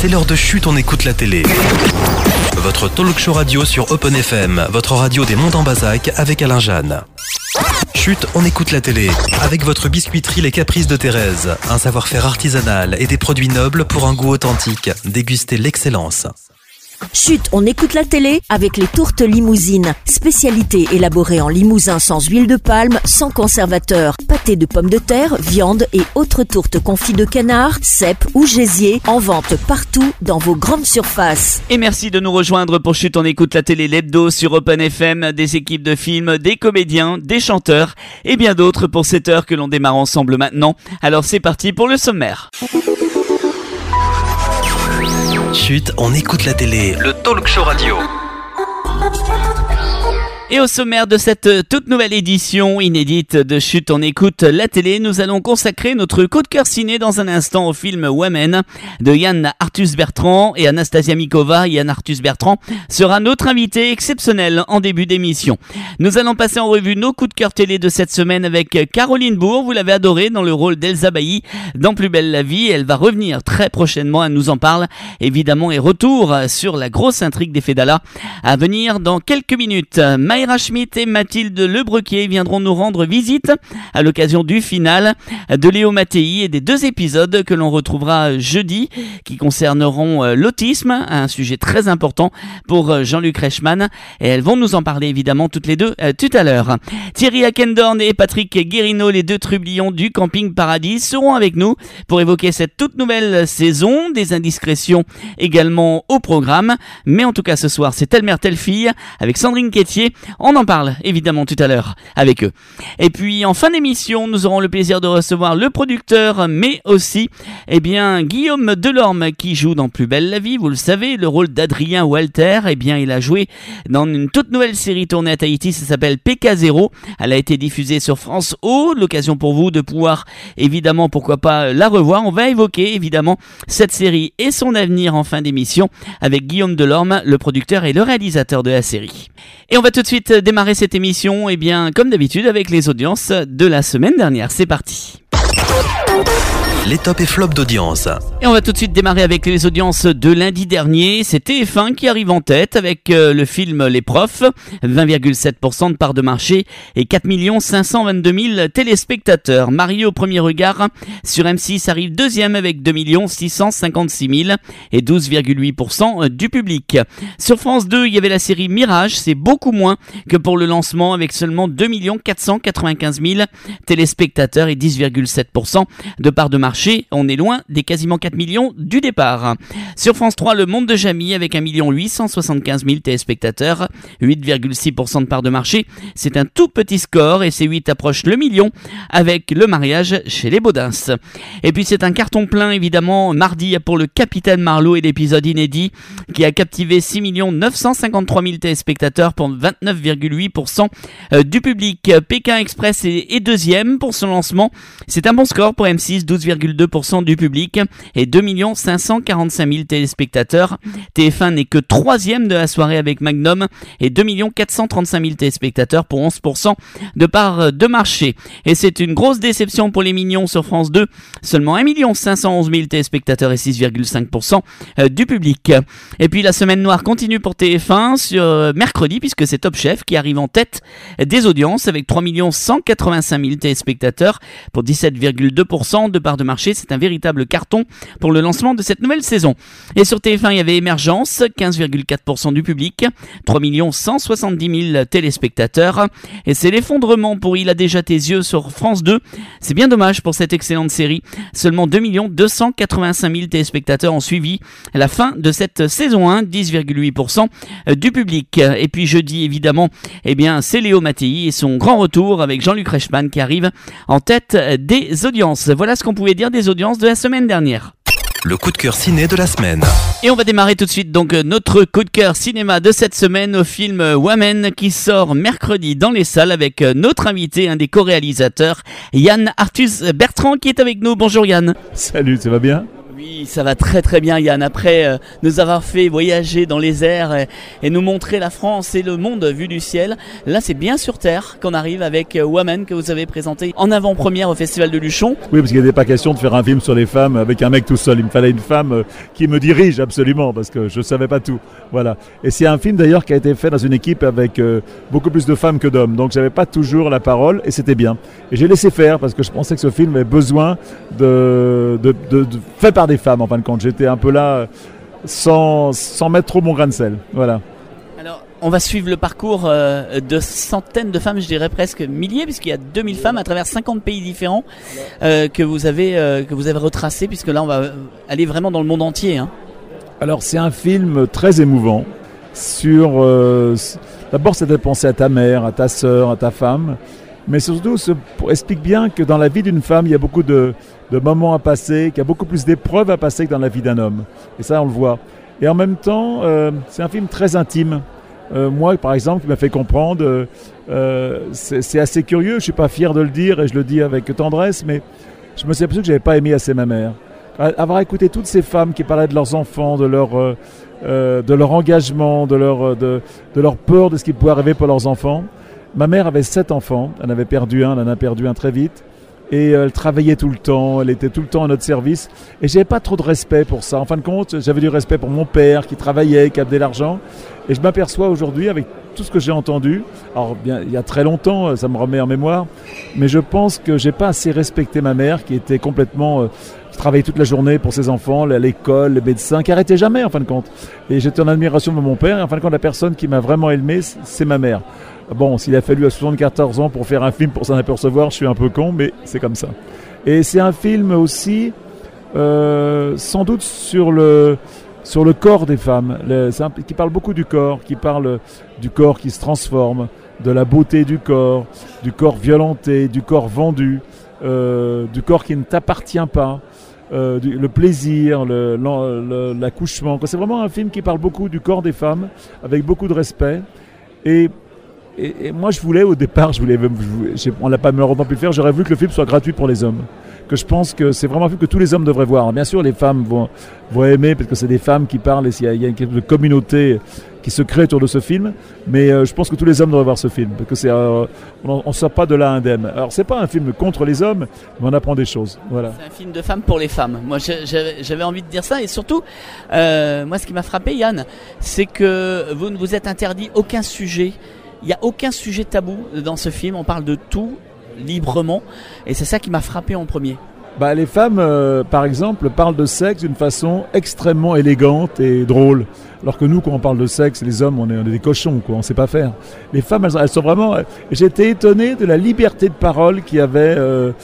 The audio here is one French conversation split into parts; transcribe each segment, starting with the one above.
c'est l'heure de Chut, on écoute la télé. Votre talk show radio sur Open FM, votre radio des Monts en Bazac avec Alain Jeanne. Chut, on écoute la télé. Avec votre biscuiterie Les Caprices de Thérèse. Un savoir-faire artisanal et des produits nobles pour un goût authentique. Dégustez l'excellence. Chut, on écoute la télé avec les tourtes limousines. Spécialité élaborée en Limousin sans huile de palme, sans conservateur. Pâté de pommes de terre, viande et autres tourtes confits de canard, cèpes ou gésier. En vente partout dans vos grandes surfaces. Et merci de nous rejoindre pour Chut, on écoute la télé l'hebdo sur Open FM. Des équipes de films, des comédiens, des chanteurs et bien d'autres pour cette heure que l'on démarre ensemble maintenant. Alors c'est parti pour le sommaire. Chut, on écoute la télé. Le talk show radio. Et au sommaire de cette toute nouvelle édition inédite de Chut, on écoute la télé, nous allons consacrer notre coup de cœur ciné dans un instant au film Women de Yann Arthus-Bertrand et Anastasia Mikova. Yann Arthus-Bertrand sera notre invité exceptionnel en début d'émission. Nous allons passer en revue nos coups de cœur télé de cette semaine avec Caroline Bourg. Vous l'avez adorée dans le rôle d'Elsa Bailly dans Plus belle la vie. Elle va revenir très prochainement, elle nous en parle évidemment, et retour sur la grosse intrigue des Fédala à venir dans quelques minutes. Mayra Schmidt et Mathilde Lebrequier viendront nous rendre visite à l'occasion du final de Léo Mattei et des 2 épisodes que l'on retrouvera jeudi qui concerneront l'autisme, un sujet très important pour Jean-Luc Reichmann, et elles vont nous en parler évidemment toutes les deux tout à l'heure. Thierry Akendorn et Patrick Guérino, les 2 trublions du Camping Paradis, seront avec nous pour évoquer cette toute nouvelle saison, des indiscrétions également au programme, mais en tout cas ce soir c'est Telle mère telle fille avec Sandrine Quétier. On en parle évidemment tout à l'heure avec eux. Et puis en fin d'émission, nous aurons le plaisir de recevoir le producteur, mais aussi Guillaume Delorme qui joue dans Plus belle la vie. Vous le savez, le rôle d'Adrien Walter. Il a joué dans une toute nouvelle série tournée à Tahiti, ça s'appelle PK0. Elle a été diffusée sur France O. L'occasion pour vous de pouvoir évidemment, pourquoi pas, la revoir. On va évoquer évidemment cette série et son avenir en fin d'émission avec Guillaume Delorme, le producteur et le réalisateur de la série. Et on va tout de suite démarrer cette émission, comme d'habitude, avec les audiences de la semaine dernière. C'est parti. Les tops et flops d'audience. Et on va tout de suite démarrer avec les audiences de lundi dernier. C'est TF1 qui arrive en tête avec le film Les Profs, 20,7% de part de marché et 4 522 000 téléspectateurs. Mario au premier regard sur M6 arrive deuxième avec 2 656 000 et 12,8% du public. Sur France 2, il y avait la série Mirage, c'est beaucoup moins que pour le lancement avec seulement 2 495 000 téléspectateurs et 10,7% de part de marché. On est loin des quasiment 4 millions du départ. Sur France 3, Le Monde de Jamie avec 1 875 000 téléspectateurs, 8,6% de part de marché. C'est un tout petit score et C8 approche le million avec Le Mariage chez les Baudins. Et puis c'est un carton plein évidemment mardi pour Le Capitaine Marlowe et l'épisode inédit qui a captivé 6 953 000 téléspectateurs pour 29,8% du public. Pékin Express est deuxième pour son lancement. C'est un bon score pour M6, 12,2% du public et 2 545 000 téléspectateurs. TF1 n'est que troisième de la soirée avec Magnum et 2 435 000 téléspectateurs pour 11% de part de marché. Et c'est une grosse déception pour Les Mignons sur France 2. Seulement 1 511 000 téléspectateurs et 6,5% du public. Et puis la semaine noire continue pour TF1 sur mercredi puisque c'est Top Chef qui arrive en tête des audiences avec 3 185 000 téléspectateurs pour 17,2% de part de marché. C'est un véritable carton pour le lancement de cette nouvelle saison. Et sur TF1, il y avait Émergence, 15,4% du public, 3 170 000 téléspectateurs. Et c'est l'effondrement pour Il a déjà tes yeux sur France 2. C'est bien dommage pour cette excellente série. Seulement 2 285 000 téléspectateurs ont suivi la fin de cette saison 1, 10,8% du public. Et puis jeudi, évidemment, c'est Léo Mattei et son grand retour avec Jean-Luc Reichmann qui arrive en tête des audiences. Voilà ce qu'on pouvait dire des audiences de la semaine dernière. Le coup de cœur ciné de la semaine. Et on va démarrer tout de suite notre coup de cœur cinéma de cette semaine au film Women qui sort mercredi dans les salles avec notre invité, un des co-réalisateurs, Yann Arthus-Bertrand qui est avec nous. Bonjour Yann. Salut, ça va bien ? Oui, ça va très très bien Yann. Après nous avoir fait voyager dans les airs et nous montrer la France et le monde vu du ciel, là c'est bien sur terre qu'on arrive avec Woman que vous avez présenté en avant-première au Festival de Luchon. Oui, parce qu'il n'était pas question de faire un film sur les femmes avec un mec tout seul. Il me fallait une femme qui me dirige absolument parce que je ne savais pas tout. Voilà. Et c'est un film d'ailleurs qui a été fait dans une équipe avec beaucoup plus de femmes que d'hommes. Donc j'avais pas toujours la parole et c'était bien. Et j'ai laissé faire parce que je pensais que ce film avait besoin de fait par des femmes en fin de compte. J'étais un peu là sans mettre trop mon grain de sel. Voilà. Alors, on va suivre le parcours de centaines de femmes, je dirais presque milliers, puisqu'il y a 2000 femmes à travers 50 pays différents que vous avez retracés, puisque là on va aller vraiment dans le monde entier. Hein. Alors c'est un film très émouvant sur... d'abord c'était de penser à ta mère, à ta sœur, à ta femme, mais surtout explique bien que dans la vie d'une femme, il y a beaucoup de moments à passer, qu'il y a beaucoup plus d'épreuves à passer que dans la vie d'un homme. Et ça, on le voit. Et en même temps, c'est un film très intime. Moi, par exemple, qui m'a fait comprendre, c'est assez curieux, je ne suis pas fier de le dire et je le dis avec tendresse, mais je me suis aperçu que je n'avais pas aimé assez ma mère. Avoir écouté toutes ces femmes qui parlaient de leurs enfants, de leur engagement, de leur peur de ce qui pouvait arriver pour leurs enfants. Ma mère avait 7 enfants, elle en avait perdu un, elle en a perdu un très vite. Et elle travaillait tout le temps, elle était tout le temps à notre service. Et j'avais pas trop de respect pour ça. En fin de compte, j'avais du respect pour mon père qui travaillait, qui amenait l'argent. Et je m'aperçois aujourd'hui, avec tout ce que j'ai entendu, alors bien, il y a très longtemps, ça me remet en mémoire, mais je pense que j'ai pas assez respecté ma mère qui était complètement... qui travaillait toute la journée pour ses enfants, à l'école, les médecins, qui n'arrêtait jamais en fin de compte. Et j'étais en admiration de mon père. Et en fin de compte, la personne qui m'a vraiment aimé, c'est ma mère. Bon, s'il a fallu à 74 ans pour faire un film pour s'en apercevoir, je suis un peu con, mais c'est comme ça. Et c'est un film aussi, sans doute sur le corps des femmes, qui parle beaucoup du corps qui se transforme, de la beauté du corps violenté, du corps vendu, du corps qui ne t'appartient pas. Le plaisir, l'accouchement. C'est vraiment un film qui parle beaucoup du corps des femmes, avec beaucoup de respect. Et moi, je voulais, au départ, on n'a pas malheureusement pu le faire, j'aurais voulu que le film soit gratuit pour les hommes. Que je pense que c'est vraiment un film que tous les hommes devraient voir. Bien sûr, les femmes vont aimer, parce que c'est des femmes qui parlent, et il y a une communauté qui se crée autour de ce film. Mais je pense que tous les hommes devraient voir ce film, parce que on ne sort pas de là indemne. Alors, c'est pas un film contre les hommes, mais on apprend des choses. Voilà. C'est un film de femmes pour les femmes. Moi, j'avais envie de dire ça. Et surtout, moi, ce qui m'a frappé, Yann, c'est que vous ne vous êtes interdit aucun sujet. Il n'y a aucun sujet tabou dans ce film, on parle de tout librement et c'est ça qui m'a frappé en premier. Les femmes, par exemple, parlent de sexe d'une façon extrêmement élégante et drôle. Alors que nous, quand on parle de sexe, les hommes, on est des cochons, quoi, on ne sait pas faire. Les femmes, elles sont vraiment... J'étais étonné de la liberté de parole qu'il y avait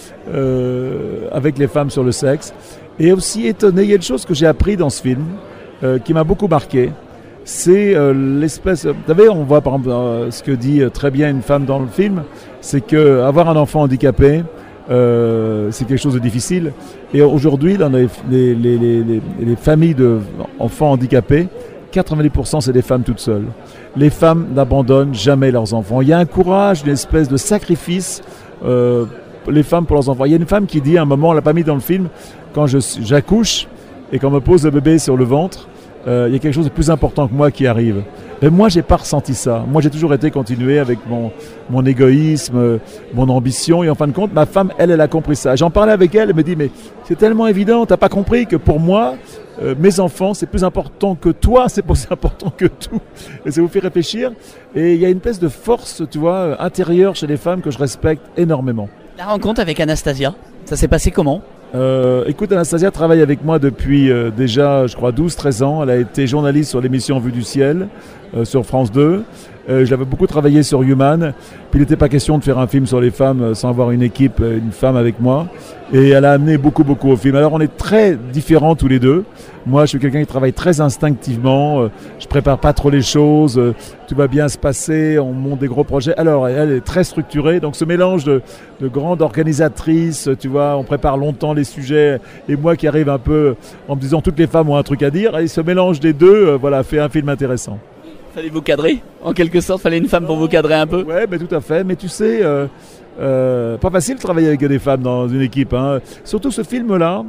avec les femmes sur le sexe. Et aussi étonné, il y a une chose que j'ai appris dans ce film qui m'a beaucoup marqué. C'est l'espèce... Vous savez, on voit par exemple ce que dit très bien une femme dans le film, c'est qu'avoir un enfant handicapé, c'est quelque chose de difficile. Et aujourd'hui, dans les familles d'enfants handicapés, 90% c'est des femmes toutes seules. Les femmes n'abandonnent jamais leurs enfants. Il y a un courage, une espèce de sacrifice, les femmes pour leurs enfants. Il y a une femme qui dit à un moment, on l'a pas mis dans le film, quand j'accouche et qu'on me pose le bébé sur le ventre, il y a quelque chose de plus important que moi qui arrive. Mais moi, j'ai pas ressenti ça. Moi, j'ai toujours été continué avec mon égoïsme, mon ambition. Et en fin de compte, ma femme, elle a compris ça. J'en parlais avec elle, elle me dit, mais c'est tellement évident, t'as pas compris que pour moi, mes enfants, c'est plus important que toi, c'est plus important que tout. Et ça vous fait réfléchir. Et il y a une espèce de force, tu vois, intérieure chez les femmes que je respecte énormément. La rencontre avec Anastasia, ça s'est passé comment ? Écoute, Anastasia travaille avec moi depuis déjà, je crois, 12-13 ans. Elle a été journaliste sur l'émission Vue du Ciel sur France 2. Je l'avais beaucoup travaillé sur Human. Puis il n'était pas question de faire un film sur les femmes sans avoir une équipe, une femme avec moi. Et elle a amené beaucoup au film. Alors on est très différents tous les deux. Moi, je suis quelqu'un qui travaille très instinctivement. Je prépare pas trop les choses. Tout va bien se passer. On monte des gros projets. Alors elle est très structurée. Donc ce mélange de grande organisatrice, tu vois, on prépare longtemps les sujets. Et moi qui arrive un peu en me disant toutes les femmes ont un truc à dire. Et ce mélange des deux, voilà, fait un film intéressant. Fallait vous cadrer, en quelque sorte, fallait une femme pour vous cadrer un peu. Ouais, mais tout à fait. Mais tu sais, pas facile de travailler avec des femmes dans une équipe. Hein. Surtout ce film-là,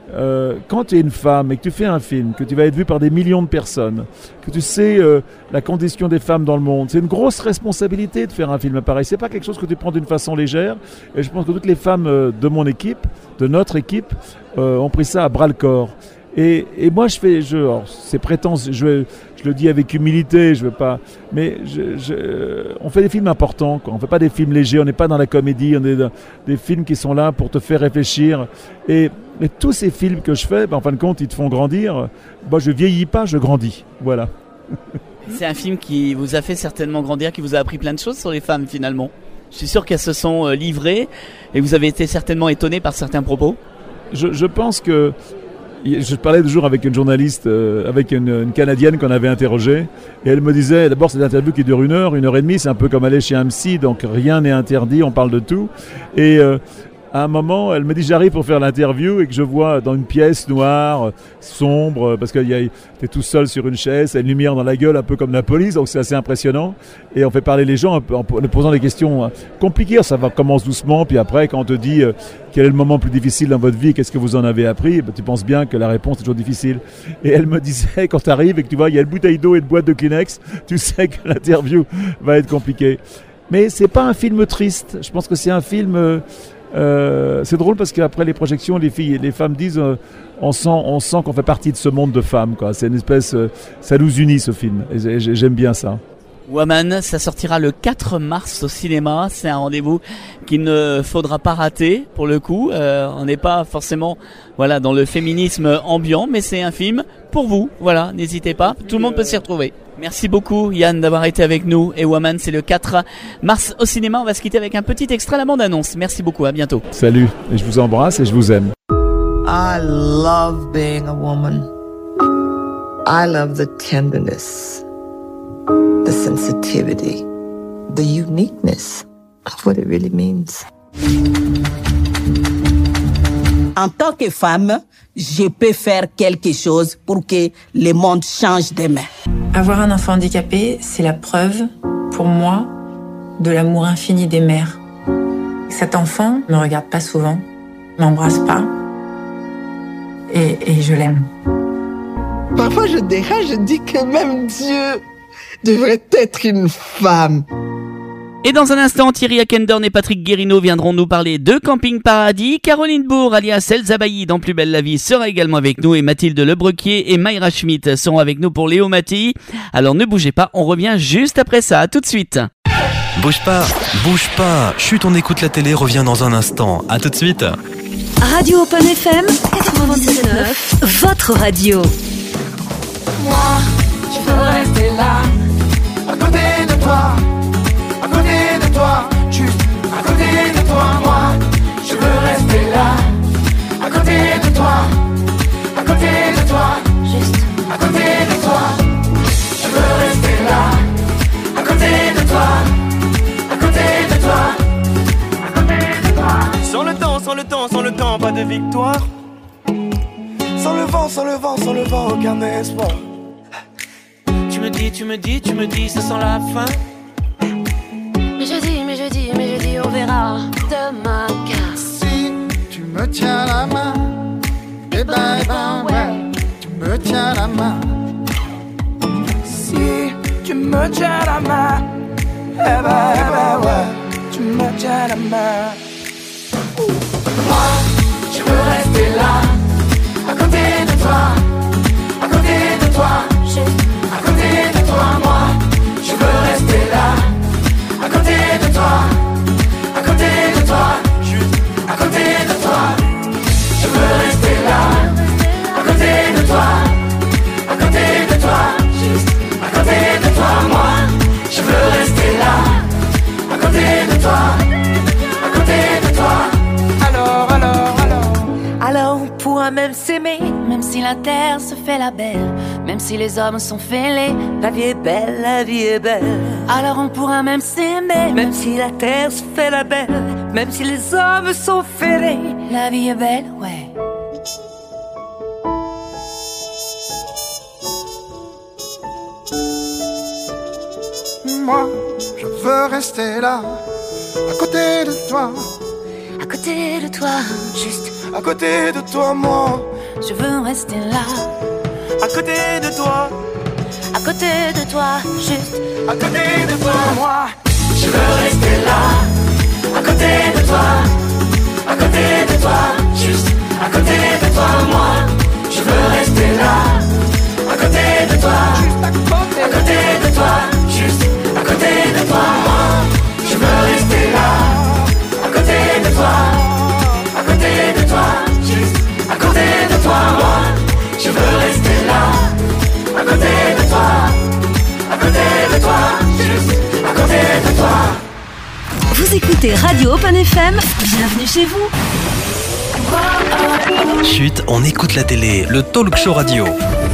quand tu es une femme et que tu fais un film, que tu vas être vu par des millions de personnes, que tu sais la condition des femmes dans le monde, c'est une grosse responsabilité de faire un film pareil. C'est pas quelque chose que tu prends d'une façon légère. Et je pense que toutes les femmes de mon équipe, de notre équipe, ont pris ça à bras le corps. Et moi, c'est prétentieux, je le dis avec humilité, je veux pas, mais on fait des films importants, quoi. On fait pas des films légers, on n'est pas dans la comédie, on est dans des films qui sont là pour te faire réfléchir. Et tous ces films que je fais, en fin de compte, ils te font grandir. Moi, je vieillis pas, je grandis. Voilà. C'est un film qui vous a fait certainement grandir, qui vous a appris plein de choses sur les femmes finalement. Je suis sûr qu'elles se sont livrées et vous avez été certainement étonné par certains propos. Je pense que je parlais toujours avec une journaliste, avec une Canadienne qu'on avait interrogée, et elle me disait, d'abord cette interview qui dure 1 heure, 1h30, c'est un peu comme aller chez un psy, donc rien n'est interdit, on parle de tout. Et à un moment, elle me dit, j'arrive pour faire l'interview et que je vois dans une pièce noire, sombre, parce que t'es tout seul sur une chaise, t'as une lumière dans la gueule, un peu comme la police, donc c'est assez impressionnant. Et on fait parler les gens en posant des questions compliquées. Ça commence doucement, puis après, quand on te dit quel est le moment le plus difficile dans votre vie, qu'est-ce que vous en avez appris, tu penses bien que la réponse est toujours difficile. Et elle me disait, quand tu arrives et que tu vois, il y a une bouteille d'eau et une boîte de Kleenex, tu sais que l'interview va être compliquée. Mais c'est pas un film triste. Je pense que c'est un film... c'est drôle parce qu'après les projections, les femmes disent on sent qu'on fait partie de ce monde de femmes, quoi. C'est une espèce, ça nous unit ce film et j'aime bien ça. Woman, ça sortira le 4 mars au cinéma. C'est un rendez-vous qu'il ne faudra pas rater pour le coup. On n'est pas forcément dans le féminisme ambiant, mais c'est un film pour vous. Voilà, n'hésitez pas, tout le monde peut s'y retrouver. Merci beaucoup Yann d'avoir été avec nous. Et Woman, c'est le 4 mars au cinéma. On va se quitter avec un petit extrait de la bande-annonce. Merci beaucoup, à bientôt. Salut, et je vous embrasse et je vous aime. I love being a woman. I love the tenderness, the sensitivity, the uniqueness of what it really means. En tant que femme, je peux faire quelque chose pour que le monde change demain. Avoir un enfant handicapé, c'est la preuve, pour moi, de l'amour infini des mères. Cet enfant ne me regarde pas souvent, m'embrasse pas, et je l'aime. Parfois, je dérange, je dis que même Dieu devrait être une femme. Et dans un instant, Thierry Akendorn et Patrick Guérino viendront nous parler de Camping Paradis. Caroline Bourg, alias Elsa Bailly dans Plus belle la vie, sera également avec nous. Et Mathilde Lebrequier et Mayra Schmidt seront avec nous pour Léo Mattei. Alors ne bougez pas, on revient juste après ça. À tout de suite. Bouge pas. Chut, on écoute la télé, revient dans un instant. À tout de suite. Radio Open FM 97.9, votre radio. Moi, je veux rester là, à côté de toi. À côté de toi, juste à côté de toi, moi, je veux rester là. À côté de toi, à côté de toi, juste à côté de toi, je veux rester là. À côté de toi, à côté de toi, à côté de toi. Sans le temps, pas de victoire. Sans le vent, aucun espoir. Tu me dis, ça sent la fin. Mais je dis, on verra demain. Car si tu me tiens la main, eh ben ouais, tu me tiens la main. Si tu me tiens la main, eh ben ouais, tu me tiens la main. Moi, je veux rester là, à côté de toi, à côté de toi, juste à côté de toi, moi, je veux rester là. À côté de toi, à côté de toi, juste à côté de toi, je veux rester là. À côté de toi, à côté de toi, juste à côté de toi, moi, je veux rester là. À côté de toi, à côté de toi. alors on pourra même s'aimer, même si la terre se fait la belle, même si les hommes sont fêlés. La vie est belle, la vie est belle. Alors on pourra même s'aimer, même si la terre se fait la belle, même si les hommes sont fêlés. La vie est belle, ouais. Moi, je veux rester là, à côté de toi. À côté de toi, juste à côté de toi, moi, je veux rester là. À côté de toi, à côté de toi, juste à côté de toi, moi, je veux rester là. À côté de toi, à côté de toi, juste à côté de toi, moi, je veux rester là. À côté de toi, juste à côté de toi, juste à côté de toi, moi, je veux rester là. À côté de toi, à côté de toi, juste à côté de toi, moi, je veux rester là. À côté de toi, à côté de toi, juste à côté de toi. Vous écoutez Radio Open FM, bienvenue chez vous. Chut, on écoute la télé, le talk show radio.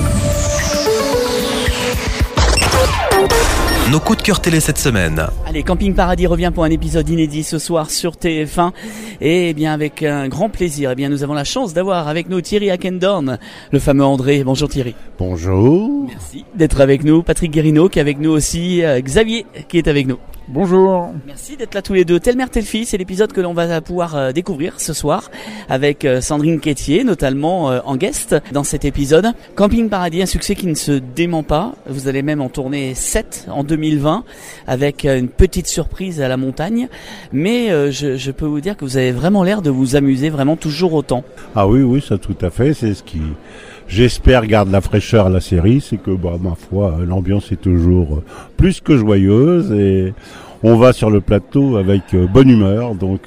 Nos coups de cœur télé cette semaine. Allez, Camping Paradis revient pour un épisode inédit ce soir sur TF1. Et eh bien avec un grand plaisir, eh bien nous avons la chance d'avoir avec nous Thierry Hackendorn, le fameux André. Bonjour Thierry. Bonjour. Merci d'être avec nous. Patrick Guérino qui est avec nous aussi. Xavier qui est avec nous. Bonjour. Merci d'être là tous les deux. Telle mère, telle fille, c'est l'épisode que l'on va pouvoir découvrir ce soir avec Sandrine Quétier, notamment en guest dans cet épisode. Camping Paradis, un succès qui ne se dément pas. Vous allez même en tourner 7 en 2020 avec une petite surprise à la montagne. Mais je peux vous dire que vous avez vraiment l'air de vous amuser vraiment toujours autant. Ah oui, ça tout à fait. C'est ce qui, j'espère, garde la fraîcheur à la série. C'est que, ma foi, l'ambiance est toujours plus que joyeuse et on va sur le plateau avec bonne humeur, donc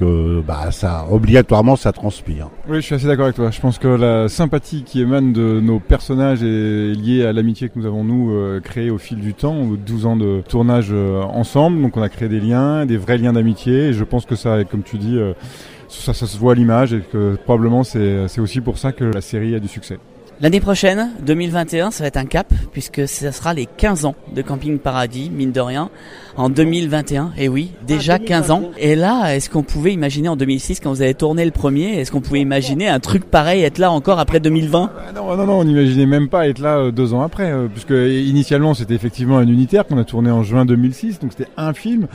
ça obligatoirement ça transpire. Oui, je suis assez d'accord avec toi. Je pense que la sympathie qui émane de nos personnages est liée à l'amitié que nous avons créée au fil du temps, aux 12 ans de tournage ensemble. Donc on a créé des liens, des vrais liens d'amitié. Et je pense que ça, comme tu dis, ça se voit à l'image et que probablement c'est aussi pour ça que la série a du succès. L'année prochaine, 2021, ça va être un cap puisque ça sera les 15 ans de Camping Paradis, mine de rien, en 2021. Et oui, déjà 15 ans. Et là, est-ce qu'on pouvait imaginer en 2006, quand vous avez tourné le premier, est-ce qu'on pouvait imaginer un truc pareil, être là encore après 2020 ? Non, on n'imaginait même pas être là 2 ans après, puisque initialement c'était effectivement un unitaire qu'on a tourné en juin 2006, donc c'était un film.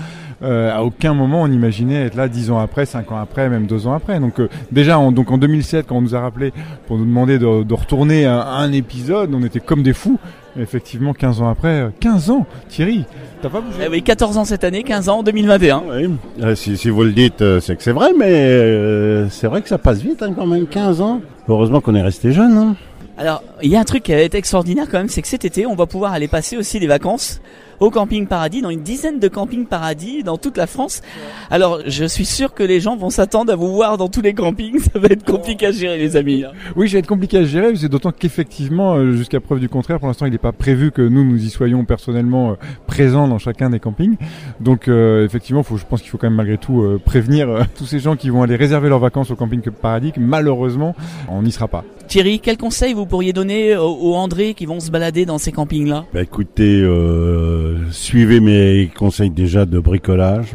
À aucun moment on imaginait être là 10 ans après, 5 ans après, même 2 ans après. Donc déjà, en 2007, quand on nous a rappelé pour nous demander de retourner un épisode, on était comme des fous. Effectivement, 15 ans après, 15 ans, Thierry, t'as pas bougé. Oui, 14 ans cette année, 15 ans en 2021. Oui. Si vous le dites, c'est que c'est vrai, mais c'est vrai que ça passe vite quand même, 15 ans. Heureusement qu'on est resté jeune. Hein. Alors, il y a un truc qui est extraordinaire quand même, c'est que cet été, on va pouvoir aller passer aussi les vacances au Camping Paradis, dans une dizaine de Camping Paradis dans toute la France. Alors, je suis sûr que les gens vont s'attendre à vous voir dans tous les campings. Ça va être compliqué à gérer, les amis. Oui, ça va être compliqué à gérer, c'est d'autant qu'effectivement, jusqu'à preuve du contraire, pour l'instant, il n'est pas prévu que nous y soyons personnellement présents dans chacun des campings. Donc, effectivement, je pense qu'il faut quand même malgré tout prévenir tous ces gens qui vont aller réserver leurs vacances au Camping Paradis que malheureusement, on n'y sera pas. Thierry, quel conseil vous pourriez donner aux André qui vont se balader dans ces campings-là ? Écoutez, suivez mes conseils déjà de bricolage.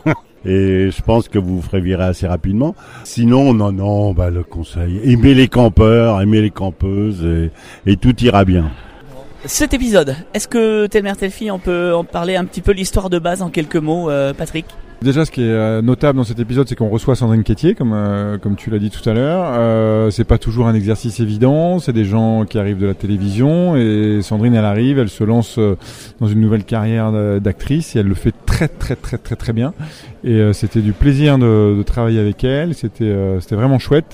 Et je pense que vous vous ferez virer assez rapidement. Sinon, non, le conseil, aimez les campeurs, aimez les campeuses et tout ira bien. Cet épisode, est-ce que Telle mère, telle fille, on peut en parler un petit peu l'histoire de base en quelques mots, Patrick ? Déjà, ce qui est notable dans cet épisode, c'est qu'on reçoit Sandrine Quétier, comme tu l'as dit tout à l'heure. C'est pas toujours un exercice évident. C'est des gens qui arrivent de la télévision et Sandrine, elle arrive, elle se lance dans une nouvelle carrière d'actrice et elle le fait très très très très très bien. Et c'était du plaisir de travailler avec elle. C'était vraiment chouette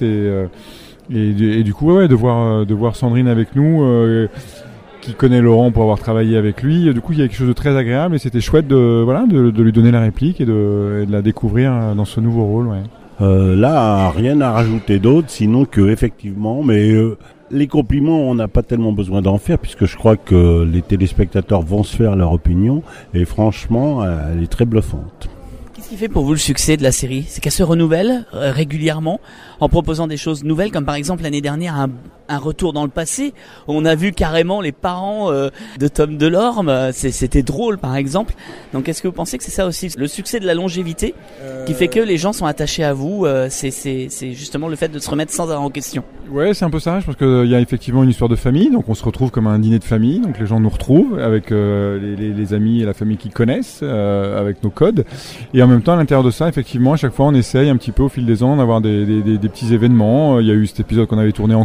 et du coup, de voir Sandrine avec nous. Qui connaît Laurent pour avoir travaillé avec lui. Du coup, il y a quelque chose de très agréable et c'était chouette de lui donner la réplique et de la découvrir dans ce nouveau rôle. Ouais. Là, rien à rajouter d'autre, sinon que effectivement, mais les compliments, on n'a pas tellement besoin d'en faire puisque je crois que les téléspectateurs vont se faire leur opinion et franchement, elle est très bluffante. Qu'est-ce qui fait pour vous le succès de la série ? C'est qu'elle se renouvelle régulièrement en proposant des choses nouvelles, comme par exemple l'année dernière un retour dans le passé. On a vu carrément les parents de Tom Delorme. C'était drôle par exemple. Donc est-ce que vous pensez que c'est ça aussi le succès de la longévité qui fait que les gens sont attachés à vous c'est justement le fait de se remettre sans arrêt en question. Ouais, c'est un peu ça. Je pense qu'il y a effectivement une histoire de famille. Donc on se retrouve comme un dîner de famille. Donc les gens nous retrouvent avec les amis et la famille qu'ils connaissent avec nos codes. Et en même temps, à l'intérieur de ça, effectivement, à chaque fois, on essaye un petit peu au fil des ans d'avoir des petits événements. Il y a eu cet épisode qu'on avait tourné en Corse qui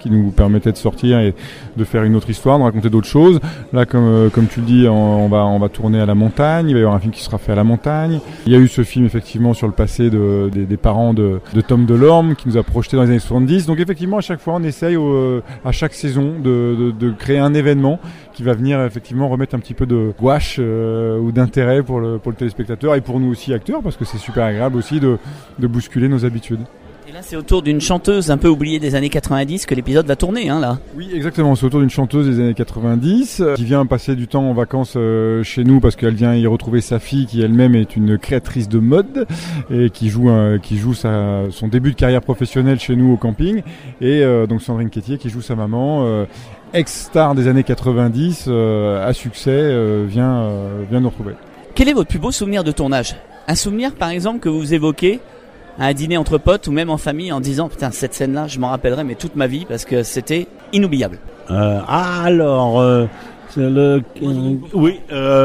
qui nous permettait de sortir et de faire une autre histoire, de raconter d'autres choses. Là, comme tu le dis, on va tourner à la montagne. Il va y avoir un film qui sera fait à la montagne. Il y a eu ce film effectivement sur le passé des parents de Tom Delorme qui nous a projeté dans les années 70. Donc effectivement, à chaque fois, on essaye à chaque saison de créer un événement qui va venir effectivement remettre un petit peu de gouache ou d'intérêt pour le téléspectateur et pour nous aussi acteurs, parce que c'est super agréable aussi de bousculer nos habitudes. Et là, c'est autour d'une chanteuse un peu oubliée des années 90 que l'épisode va tourner, là. Oui, exactement. C'est autour d'une chanteuse des années 90 qui vient passer du temps en vacances chez nous parce qu'elle vient y retrouver sa fille qui elle-même est une créatrice de mode et qui joue son début de carrière professionnelle chez nous au camping. Et donc Sandrine Quétier qui joue sa maman, ex-star des années 90, à succès, vient nous retrouver. Quel est votre plus beau souvenir de tournage ? Un souvenir, par exemple, que vous évoquez à un dîner entre potes ou même en famille en disant putain, cette scène-là, je m'en rappellerai mais toute ma vie parce que c'était inoubliable. Oui.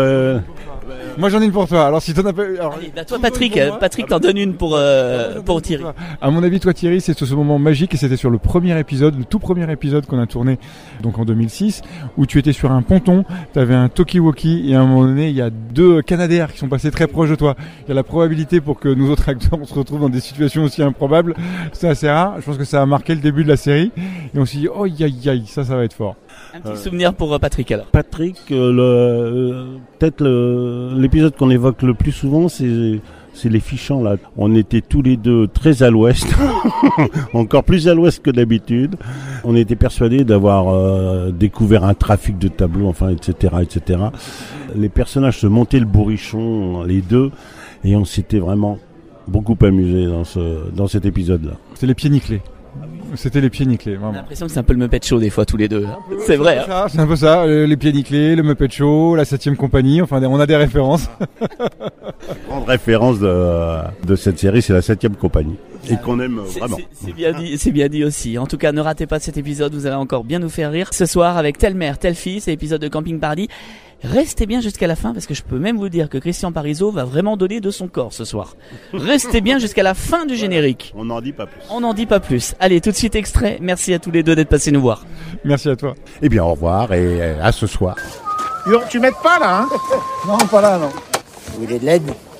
Moi j'en ai une pour toi. Alors si t'en as pas. Allez, toi Patrick t'en donne une pour Thierry. À mon avis, toi Thierry, c'est ce moment magique et c'était sur le tout premier épisode qu'on a tourné donc en 2006 où tu étais sur un ponton, t'avais un talkie-walkie et à un moment donné il y a 2 Canadair qui sont passés très proches de toi. Il y a la probabilité pour que nous autres acteurs on se retrouve dans des situations aussi improbables, c'est assez rare. Je pense que ça a marqué le début de la série et on s'est dit oh aïe, ça va être fort. Un petit souvenir pour Patrick alors. Patrick, peut-être l'épisode qu'on évoque le plus souvent, c'est les fichants là. On était tous les deux très à l'ouest, encore plus à l'ouest que d'habitude. On était persuadés d'avoir découvert un trafic de tableaux, enfin, etc. Les personnages se montaient le bourrichon, les deux, et on s'était vraiment beaucoup amusé dans cet épisode-là. C'est les pieds nickelés. C'était les pieds nickelés, vraiment. On a l'impression que c'est un peu le Muppet Show des fois tous les deux. C'est vrai. C'est un peu ça, les pieds nickelés, le Muppet Show, la 7e compagnie, enfin on a des références. Grande référence de cette série, c'est la 7e compagnie. Et qu'on aime vraiment. C'est bien dit aussi. En tout cas, ne ratez pas cet épisode, vous allez encore bien nous faire rire. Ce soir, avec Telle Mère, Telle Fille, c'est l'épisode de Camping Paradis. Restez bien jusqu'à la fin parce que je peux même vous dire que Christian Parizeau va vraiment donner de son corps ce soir. Restez bien jusqu'à la fin du générique. On n'en dit pas plus. Allez, tout de suite extrait. Merci à tous les deux d'être passés nous voir. Merci à toi. Eh bien, au revoir et à ce soir. Tu m'aides pas là, hein? Non, pas là, non. Vous voulez de l'aide?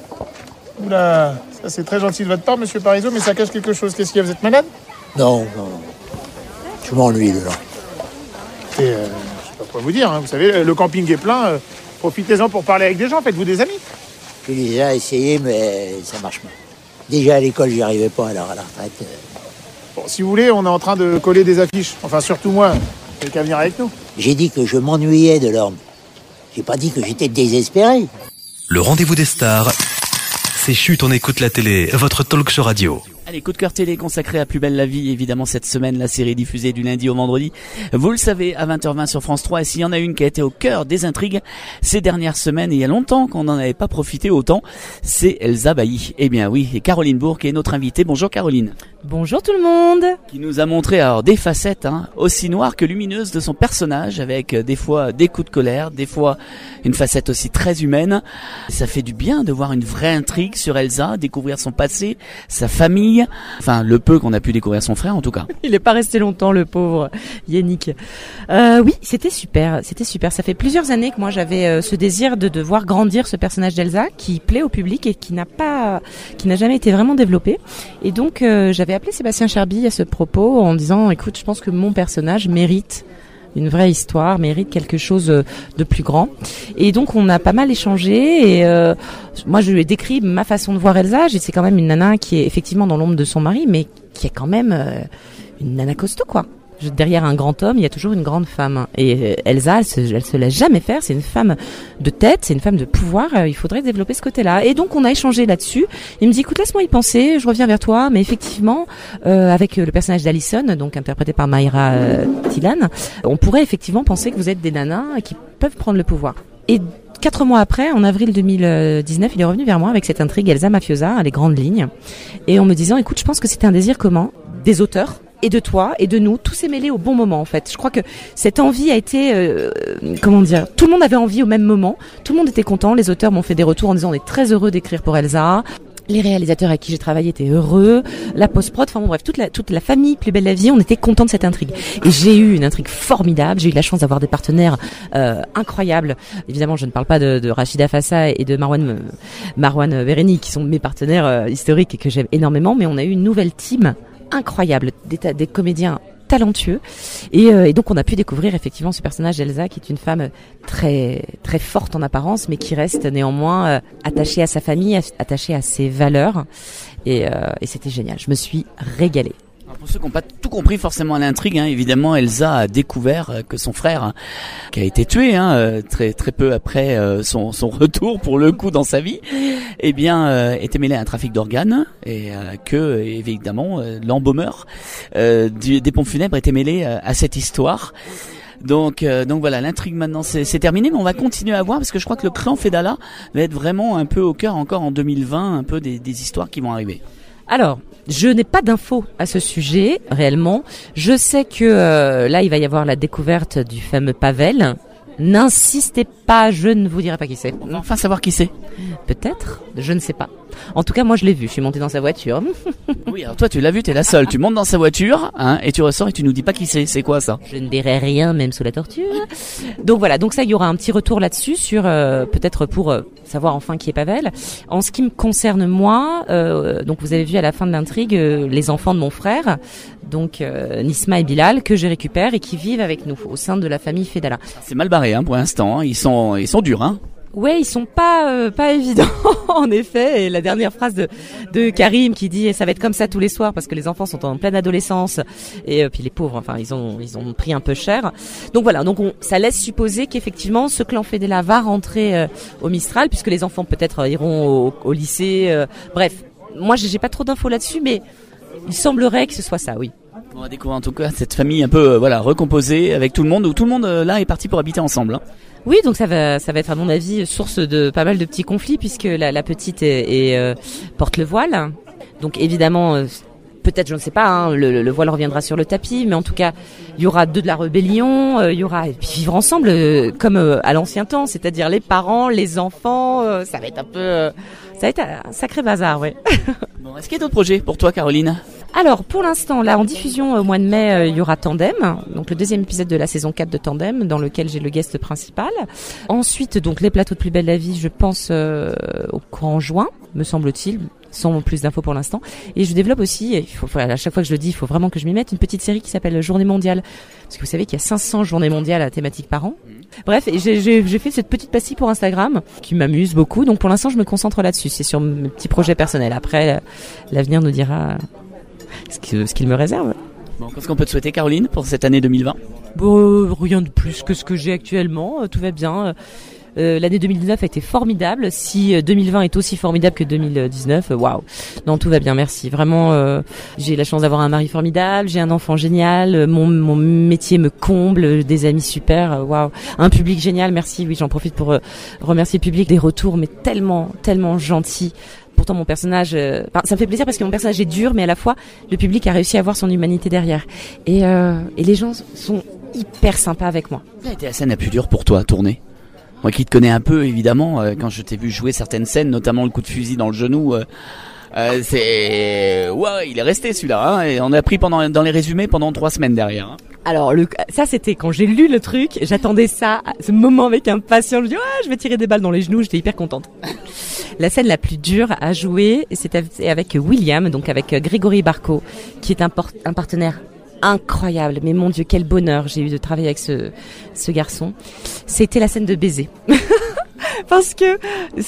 Oula, ça c'est très gentil de votre part, monsieur Parizeau, mais ça cache quelque chose. Qu'est-ce qu'il y a? Vous êtes malade? Non. Je m'ennuie de là. Et je sais pas quoi vous dire, hein. Vous savez, le camping est plein. Profitez-en pour parler avec des gens, faites-vous des amis. J'ai déjà essayé, mais ça marche pas. Déjà à l'école, j'y arrivais pas, alors à la retraite. Bon, si vous voulez, on est en train de coller des affiches. Enfin, surtout moi. Vous n'avez qu'à venir avec nous. J'ai dit que je m'ennuyais de l'orme. J'ai pas dit que j'étais désespéré. Le rendez-vous des stars, c'est Chut, on écoute la télé, votre talk show radio. Allez, coup de cœur télé consacré à Plus belle la vie, évidemment cette semaine, la série diffusée du lundi au vendredi. Vous le savez, à 20h20 sur France 3, et s'il y en a une qui a été au cœur des intrigues ces dernières semaines, et il y a longtemps qu'on n'en avait pas profité autant, c'est Elsa Bailly. Eh bien oui, et Caroline Bourque est notre invitée. Bonjour Caroline. Bonjour tout le monde. Qui nous a montré alors des facettes aussi noires que lumineuses de son personnage, avec des fois des coups de colère, des fois une facette aussi très humaine. Ça fait du bien de voir une vraie intrigue sur Elsa, découvrir son passé, sa famille, enfin le peu qu'on a pu découvrir son frère en tout cas. Il est pas resté longtemps le pauvre Yannick. Oui, c'était super. Ça fait plusieurs années que moi j'avais ce désir de voir grandir ce personnage d'Elsa qui plaît au public et qui n'a jamais été vraiment développé. Et donc j'avais appelé Sébastien Cherby à ce propos en disant écoute, je pense que mon personnage mérite une vraie histoire, mérite quelque chose de plus grand. Et donc on a pas mal échangé et moi je lui ai décrit ma façon de voir Elsa. C'est quand même une nana qui est effectivement dans l'ombre de son mari, mais qui est quand même une nana costaud quoi. Derrière un grand homme, il y a toujours une grande femme. Et Elsa, elle se laisse jamais faire. C'est une femme de tête, c'est une femme de pouvoir. Il faudrait développer ce côté-là. Et donc, on a échangé là-dessus. Il me dit, écoute, laisse-moi y penser. Je reviens vers toi. Mais effectivement, avec le personnage d'Alison, donc interprété par Mayra Thilan, on pourrait effectivement penser que vous êtes des nanas qui peuvent prendre le pouvoir. Et 4 mois après, en avril 2019, il est revenu vers moi avec cette intrigue Elsa Mafiosa, les grandes lignes. Et en me disant, écoute, je pense que c'était un désir commun des auteurs. Et de toi, et de nous, tout s'est mêlé au bon moment en fait. Je crois que cette envie a été, tout le monde avait envie au même moment, tout le monde était content, les auteurs m'ont fait des retours en disant on est très heureux d'écrire pour Elsa. Les réalisateurs avec qui j'ai travaillé étaient heureux, la post-prod, enfin bon, bref, toute la famille Plus belle la vie, on était contents de cette intrigue. Et j'ai eu une intrigue formidable, j'ai eu la chance d'avoir des partenaires incroyables. Évidemment, je ne parle pas de Rachida Fassa et de Marwan Bereni, qui sont mes partenaires historiques et que j'aime énormément, mais on a eu une nouvelle team incroyable, des comédiens talentueux et donc on a pu découvrir effectivement ce personnage d'Elsa qui est une femme très très forte en apparence mais qui reste néanmoins attachée à sa famille, attachée à ses valeurs et c'était génial, je me suis régalée. Alors pour ceux qui n'ont pas tout compris forcément à l'intrigue, évidemment Elsa a découvert que son frère, qui a été tué très très peu après son retour pour le coup dans sa vie, était mêlé à un trafic d'organes et que évidemment l'embaumeur des pompes funèbres était mêlé à cette histoire. Donc voilà, l'intrigue maintenant c'est terminé, mais on va continuer à voir parce que je crois que le clan Fedala va être vraiment un peu au cœur encore en 2020, un peu des histoires qui vont arriver. Alors, je n'ai pas d'infos à ce sujet, réellement. Je sais que là, il va y avoir la découverte du fameux Pavel. N'insistez pas, je ne vous dirai pas qui c'est. On va enfin savoir qui c'est. Peut-être, je ne sais pas. En tout cas, moi, je l'ai vu. Je suis montée dans sa voiture. Oui, alors toi, tu l'as vu, t'es la seule. Tu montes dans sa voiture, et tu ressors et tu nous dis pas qui c'est. C'est quoi ça? Je ne dirai rien, même sous la torture. Donc voilà. Donc ça, il y aura un petit retour là-dessus sur peut-être pour savoir enfin qui est Pavel. En ce qui me concerne moi, donc vous avez vu à la fin de l'intrigue les enfants de mon frère, donc Nisma et Bilal, que je récupère et qui vivent avec nous au sein de la famille Fedala. C'est mal barré pour l'instant. Ils sont durs. Ouais, ils sont pas évidents en effet. Et la dernière phrase de Karim qui dit ça va être comme ça tous les soirs parce que les enfants sont en pleine adolescence et puis les pauvres, enfin ils ont pris un peu cher. Donc voilà, donc ça laisse supposer qu'effectivement ce clan Fedela va rentrer au Mistral puisque les enfants peut-être iront au lycée. Bref, moi j'ai pas trop d'infos là-dessus, mais il semblerait que ce soit ça, oui. On va découvrir en tout cas cette famille un peu recomposée avec tout le monde où tout le monde là est parti pour habiter ensemble. Oui, donc ça va être à mon avis source de pas mal de petits conflits puisque la petite porte le voile. Donc évidemment, peut-être, je ne sais pas, le voile reviendra sur le tapis, mais en tout cas, il y aura de la rébellion, il y aura et puis vivre ensemble comme à l'ancien temps, c'est-à-dire les parents, les enfants. Ça va être un sacré bazar, ouais. Bon, est-ce qu'il y a d'autres projets pour toi, Caroline? Alors, pour l'instant, là, en diffusion au mois de mai, il y aura Tandem, donc le deuxième épisode de la saison 4 de Tandem, dans lequel j'ai le guest principal. Ensuite, donc, les plateaux de Plus belle la vie, je pense au courant juin, me semble-t-il, sans plus d'infos pour l'instant. Et je développe aussi, à chaque fois que je le dis, il faut vraiment que je m'y mette, une petite série qui s'appelle Journée mondiale. Parce que vous savez qu'il y a 500 journées mondiales à thématique par an. Bref, et j'ai fait cette petite pastille pour Instagram, qui m'amuse beaucoup. Donc, pour l'instant, je me concentre là-dessus. C'est sur mes petits projets personnels. Après, l'avenir nous dira ce qu'il me réserve. Bon, qu'est-ce qu'on peut te souhaiter, Caroline, pour cette année 2020? Bon, rien de plus que ce que j'ai actuellement. Tout va bien. L'année 2019 a été formidable. Si 2020 est aussi formidable que 2019, waouh. Non, tout va bien, merci. Vraiment, j'ai la chance d'avoir un mari formidable, j'ai un enfant génial, mon métier me comble, des amis super, waouh. Un public génial, merci. Oui, j'en profite pour remercier le public, des retours, mais tellement, tellement gentils. Pourtant mon personnage, ça me fait plaisir parce que mon personnage est dur, mais à la fois le public a réussi à voir son humanité derrière. Et les gens sont hyper sympas avec moi. Quelle a été la scène la plus dure pour toi à tourner? Moi qui te connais un peu évidemment, quand je t'ai vu jouer certaines scènes, notamment le coup de fusil dans le genou, c'est il est resté celui-là, et on a pris dans les résumés pendant 3 semaines derrière. Alors ça c'était quand j'ai lu le truc, j'attendais ça, ce moment avec impatience, je me dis je vais tirer des balles dans les genoux, j'étais hyper contente. La scène la plus dure à jouer, c'était avec William, donc avec Grégory Barco, qui est un partenaire incroyable. Mais mon Dieu, quel bonheur j'ai eu de travailler avec ce garçon. C'était la scène de baiser. Parce que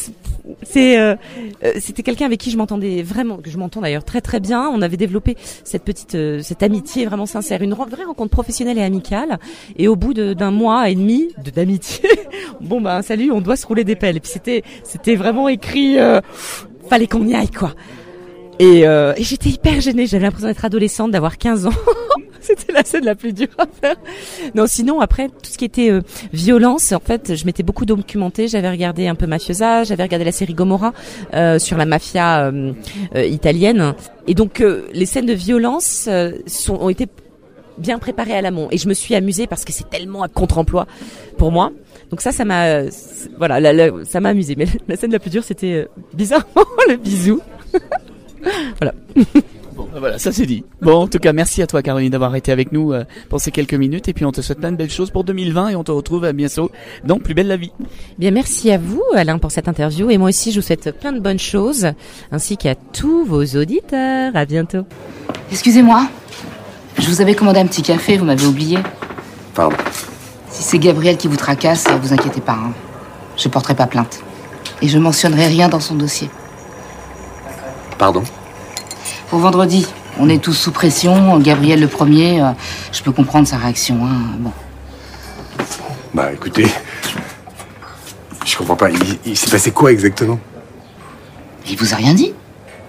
c'était quelqu'un avec qui je m'entendais vraiment, que je m'entends d'ailleurs très très bien. On avait développé cette amitié vraiment sincère, une vraie rencontre professionnelle et amicale. Et au bout d'un mois et demi d'amitié, bon salut, on doit se rouler des pelles. Et puis c'était vraiment écrit, fallait qu'on y aille quoi. Et j'étais hyper gênée, j'avais l'impression d'être adolescente, d'avoir 15 ans. C'était la scène la plus dure à faire. Non, sinon après tout ce qui était violence, en fait, je m'étais beaucoup documentée, j'avais regardé un peu Mafiosa, j'avais regardé la série Gomorrah sur la mafia italienne. Et donc les scènes de violence ont été bien préparées à l'amont et je me suis amusée parce que c'est tellement à contre-emploi pour moi. Donc ça m'a ça m'a amusée, mais la scène la plus dure c'était bizarrement le bisou. Voilà. Bon, voilà, ça c'est dit. Bon, en tout cas, merci à toi Caroline d'avoir été avec nous pour ces quelques minutes et puis on te souhaite plein de belles choses pour 2020 et on te retrouve bientôt dans Plus belle la vie. Bien, merci à vous Alain pour cette interview et moi aussi je vous souhaite plein de bonnes choses ainsi qu'à tous vos auditeurs. À bientôt. Excusez-moi, je vous avais commandé un petit café, vous m'avez oublié. Pardon. Si c'est Gabriel qui vous tracasse, vous inquiétez pas, hein. Je porterai pas plainte. Et je mentionnerai rien dans son dossier. Pardon. Pour vendredi, on est tous sous pression, Gabriel le premier, je peux comprendre sa réaction, hein. Bon. Bah écoutez, je comprends pas, il s'est passé quoi exactement? Il vous a rien dit?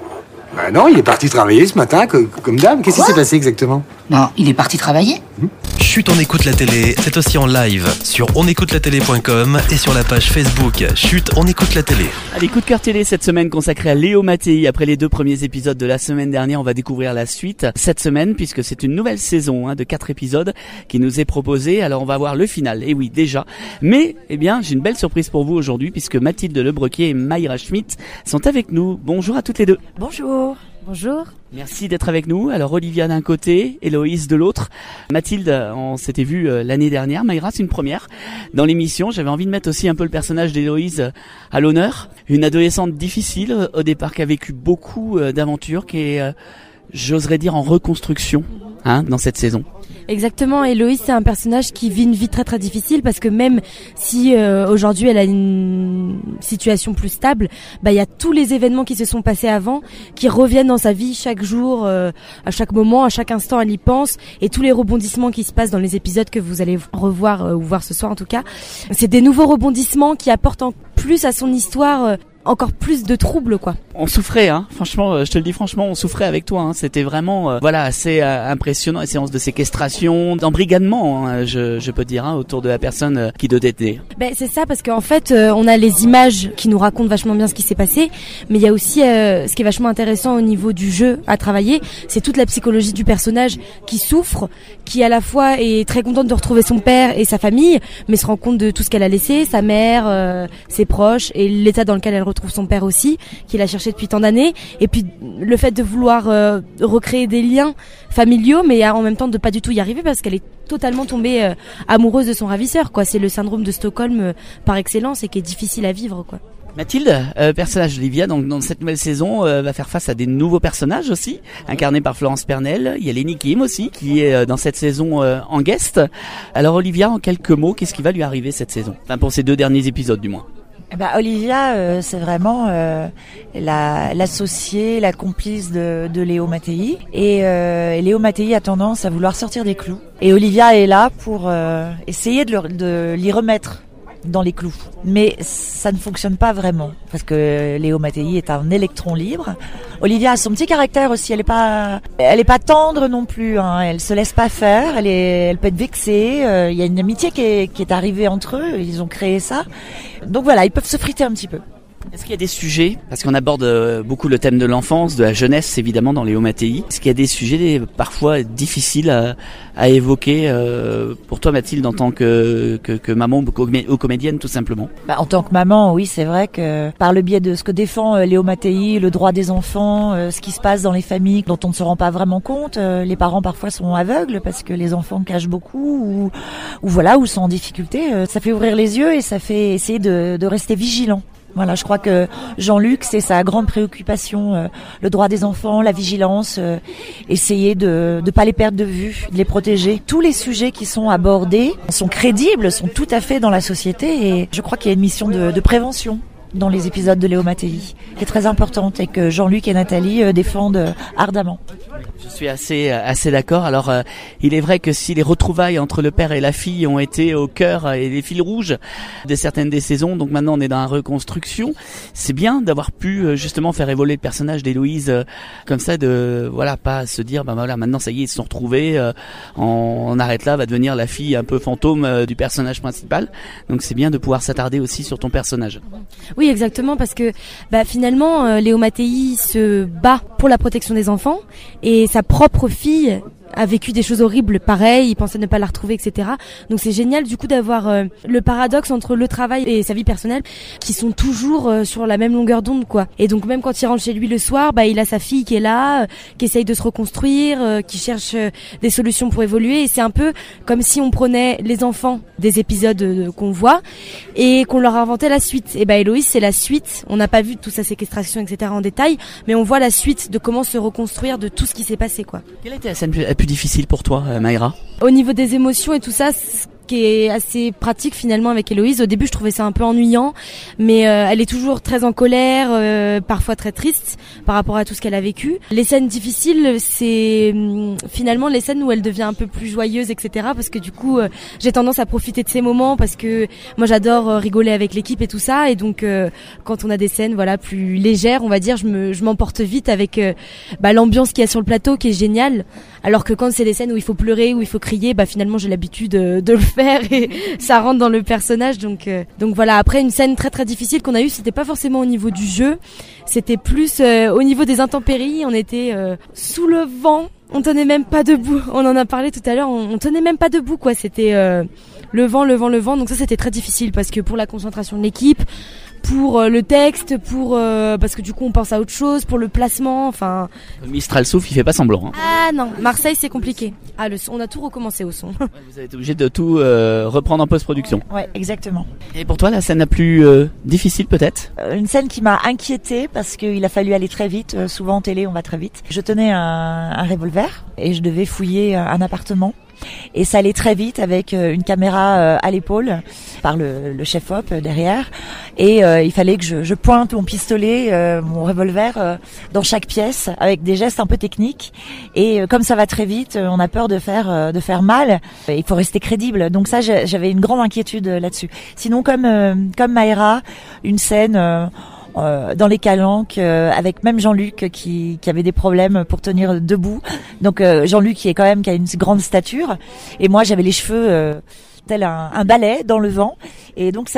Bah non, il est parti travailler ce matin, comme d'hab. Qu'est-ce qui s'est passé exactement? Non, il est parti travailler. Chut, on écoute la télé, c'est aussi en live sur onécoutelatélé.com et sur la page Facebook Chut, on écoute la télé. Allez, coup de cœur télé cette semaine consacré à Léo Mattei. Après les 2 premiers épisodes de la semaine dernière, on va découvrir la suite cette semaine puisque c'est une nouvelle saison de 4 épisodes qui nous est proposée. Alors on va voir le final, et oui déjà. Mais eh bien j'ai une belle surprise pour vous aujourd'hui puisque Mathilde Lebrequier et Mayra Schmidt sont avec nous. Bonjour à toutes les deux. Bonjour. Bonjour. Merci d'être avec nous. Alors Olivia d'un côté, Héloïse de l'autre. Mathilde, on s'était vu l'année dernière. Mayra, c'est une première dans l'émission. J'avais envie de mettre aussi un peu le personnage d'Héloïse à l'honneur. Une adolescente difficile au départ qui a vécu beaucoup d'aventures, qui est, j'oserais dire, en reconstruction dans cette saison. Exactement, Héloïse c'est un personnage qui vit une vie très très difficile parce que même si aujourd'hui elle a une situation plus stable, il y a tous les événements qui se sont passés avant qui reviennent dans sa vie chaque jour, à chaque moment, à chaque instant elle y pense et tous les rebondissements qui se passent dans les épisodes que vous allez revoir ou voir ce soir en tout cas, c'est des nouveaux rebondissements qui apportent en plus à son histoire encore plus de troubles quoi. On souffrait franchement, je te le dis franchement, on souffrait avec toi c'était vraiment assez impressionnant, les séances de séquestration, d'embrigadement je peux dire autour de la personne qui doit détester. C'est ça parce qu'en fait on a les images qui nous racontent vachement bien ce qui s'est passé, mais il y a aussi ce qui est vachement intéressant au niveau du jeu à travailler, c'est toute la psychologie du personnage qui souffre, qui à la fois est très contente de retrouver son père et sa famille, mais se rend compte de tout ce qu'elle a laissé, sa mère, ses proches et l'état dans lequel elle retrouve son père aussi, qu'il a cherché depuis tant d'années, et puis le fait de vouloir recréer des liens familiaux, mais en même temps de pas du tout y arriver parce qu'elle est totalement tombée amoureuse de son ravisseur quoi. C'est le syndrome de Stockholm par excellence et qui est difficile à vivre quoi. Mathilde, personnage d'Olivia, donc dans cette nouvelle saison, va faire face à des nouveaux personnages aussi, incarnés par Florence Pernel. Il y a Lenny Kim aussi, qui est dans cette saison en guest. Alors Olivia, en quelques mots, qu'est-ce qui va lui arriver cette saison? Enfin, pour ces 2 derniers épisodes du moins. Olivia, c'est vraiment l'associée, la complice de Léo Mattei. Et Léo Mattei a tendance à vouloir sortir des clous. Et Olivia est là pour essayer de l'y remettre dans les clous. Mais ça ne fonctionne pas vraiment parce que Léo Mattei est un électron libre. Olivia a son petit caractère aussi, elle est pas tendre non plus, elle se laisse pas faire, elle peut être vexée, il y a une amitié qui est arrivée entre eux, ils ont créé ça. Donc voilà, ils peuvent se friter un petit peu. Est-ce qu'il y a des sujets, parce qu'on aborde beaucoup le thème de l'enfance, de la jeunesse évidemment dans Léo Mattei, est-ce qu'il y a des sujets parfois difficiles à évoquer pour toi Mathilde en tant que maman ou comédienne tout simplement? En tant que maman, oui, c'est vrai que par le biais de ce que défend Léo Mattei, le droit des enfants, ce qui se passe dans les familles dont on ne se rend pas vraiment compte, les parents parfois sont aveugles parce que les enfants cachent beaucoup ou sont en difficulté, ça fait ouvrir les yeux et ça fait essayer de rester vigilant. Voilà, je crois que Jean-Luc, c'est sa grande préoccupation, le droit des enfants, la vigilance, essayer de pas les perdre de vue, de les protéger. Tous les sujets qui sont abordés sont crédibles, sont tout à fait dans la société et je crois qu'il y a une mission de prévention dans les épisodes de Léo Mattei, qui est très importante et que Jean-Luc et Nathalie défendent ardemment. Je suis assez d'accord. Alors, il est vrai que si les retrouvailles entre le père et la fille ont été au cœur et les fils rouges de certaines des saisons, donc maintenant on est dans la reconstruction, c'est bien d'avoir pu justement faire évoluer le personnage d'Héloïse comme ça, pas se dire maintenant ça y est, ils se sont retrouvés, on arrête là, va devenir la fille un peu fantôme du personnage principal. Donc c'est bien de pouvoir s'attarder aussi sur ton personnage. Oui, exactement, parce que finalement Léo Mattei se bat pour la protection des enfants et sa propre fille a vécu des choses horribles, pareil, il pensait ne pas la retrouver, etc. Donc c'est génial du coup d'avoir le paradoxe entre le travail et sa vie personnelle qui sont toujours sur la même longueur d'onde, quoi. Et donc même quand il rentre chez lui le soir, il a sa fille qui est là, qui essaye de se reconstruire, qui cherche des solutions pour évoluer. Et c'est un peu comme si on prenait les enfants des épisodes qu'on voit et qu'on leur inventait la suite. Et Héloïse, c'est la suite. On n'a pas vu toute sa séquestration, etc. en détail, mais on voit la suite de comment se reconstruire de tout ce qui s'est passé, quoi. Quelle a été la scène la plus difficile pour toi, Maïra? Au niveau des émotions et tout ça, qui est assez pratique finalement avec Héloïse. Au début, je trouvais ça un peu ennuyant, mais elle est toujours très en colère, parfois très triste par rapport à tout ce qu'elle a vécu. Les scènes difficiles, c'est finalement les scènes où elle devient un peu plus joyeuse, etc. Parce que du coup, j'ai tendance à profiter de ces moments parce que moi, j'adore rigoler avec l'équipe et tout ça. Et donc, quand on a des scènes, plus légères, on va dire, je m'emporte vite avec l'ambiance qu'il y a sur le plateau, qui est géniale. Alors que quand c'est des scènes où il faut pleurer, où il faut crier, finalement, j'ai l'habitude de le faire et ça rentre dans le personnage. Donc voilà. Après, une scène très très difficile qu'on a eue, c'était pas forcément au niveau du jeu, c'était plus au niveau des intempéries. On était sous le vent, on tenait même pas debout. On en a parlé tout à l'heure, on tenait même pas debout, quoi. C'était le vent. Donc ça, c'était très difficile parce que pour la concentration de l'équipe, pour le texte, parce que du coup on pense à autre chose, pour le placement, Mistral souffle, il fait pas semblant. Hein. Ah non, Marseille c'est compliqué. Le son, on a tout recommencé au son. Vous avez été obligé de tout reprendre en post-production. Ouais, exactement. Et pour toi, la scène la plus difficile peut-être? Une scène qui m'a inquiétée parce qu'il a fallu aller très vite. Souvent en télé, on va très vite. Je tenais un revolver et je devais fouiller un appartement. Et ça allait très vite avec une caméra à l'épaule par le chef-op derrière. Et il fallait que je pointe mon pistolet, mon revolver dans chaque pièce avec des gestes un peu techniques. Et comme ça va très vite, on a peur de faire mal. Il faut rester crédible. Donc ça, j'avais une grande inquiétude là-dessus. Sinon, comme Maïra, une scène dans les calanques avec même Jean-Luc qui avait des problèmes pour tenir debout. Donc Jean-Luc qui a une grande stature et moi j'avais les cheveux tel un balai dans le vent et donc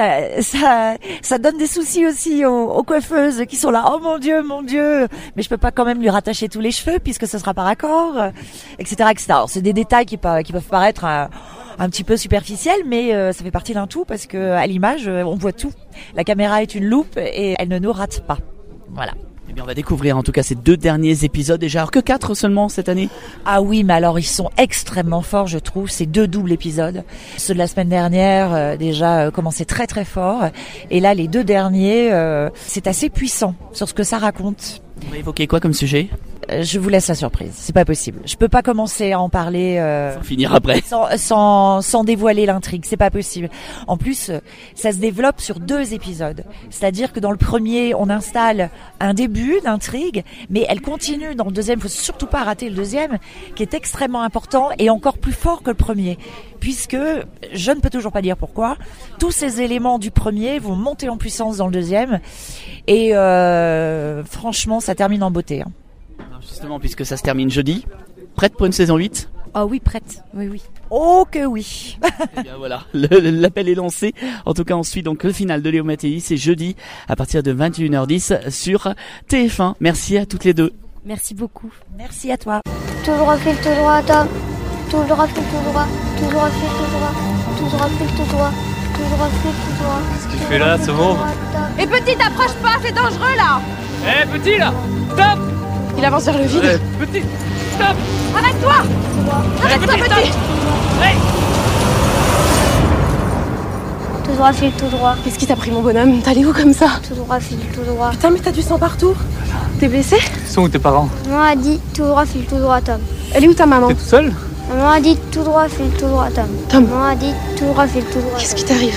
ça donne des soucis aussi aux coiffeuses qui sont là, oh mon Dieu, mais je peux pas quand même lui rattacher tous les cheveux puisque ce sera par accord, etc. Alors c'est des détails qui peuvent paraître un petit peu superficiel, mais ça fait partie d'un tout parce que à l'image, on voit tout. La caméra est une loupe et elle ne nous rate pas. Voilà. Eh bien, on va découvrir en tout cas ces 2 derniers épisodes déjà. Alors que 4 seulement cette année? Ah oui, mais alors ils sont extrêmement forts, je trouve. Ces 2 doubles épisodes. Ceux de la semaine dernière déjà commençaient très très fort. Et là, les 2 derniers, c'est assez puissant sur ce que ça raconte. On va évoquer quoi comme sujet? Je vous laisse la surprise, c'est pas possible. Je peux pas commencer à en parler sans finir après. Sans dévoiler l'intrigue, c'est pas possible. En plus, ça se développe sur 2 épisodes. C'est-à-dire que dans le premier, on installe un début d'intrigue, mais elle continue dans le deuxième. Il faut surtout pas rater le deuxième, qui est extrêmement important et encore plus fort que le premier. Puisque, je ne peux toujours pas dire pourquoi, tous ces éléments du premier vont monter en puissance dans le deuxième. Et franchement, ça termine en beauté. Hein. Justement, puisque ça se termine jeudi, prête pour une saison 8? Ah oui, prête, oui. Oh que oui. Et bien voilà, l'appel est lancé. En tout cas, on suit donc le final de Léo Mattei, c'est jeudi à partir de 21h10 sur TF1. Merci à toutes les 2. Merci beaucoup. Merci à toi. Tout droit, file tout droit, Tom. Tout droit, file tout droit. Tout droit, file tout droit. Tout droit, file tout droit. Tout droit, file tout droit. Qu'est-ce que tu fais là, ce môme? Et petit, t'approches pas, c'est dangereux là. Petit là, stop. Il avance vers le vide. Petit, stop. Arrête-toi. Arrête-toi, petit. Tout droit, file tout droit. Qu'est-ce qui t'a pris, mon bonhomme? T'es allé où comme ça? Tout droit, file tout droit. Putain, mais t'as du sang partout. T'es blessé? Ils sont où tes parents? Maman a dit tout droit, file tout droit, Tom. Elle est où ta maman? T'es tout seul? Maman a dit tout droit, file tout droit, Tom. Maman a dit tout droit, file tout droit. Qu'est-ce qui t'arrive?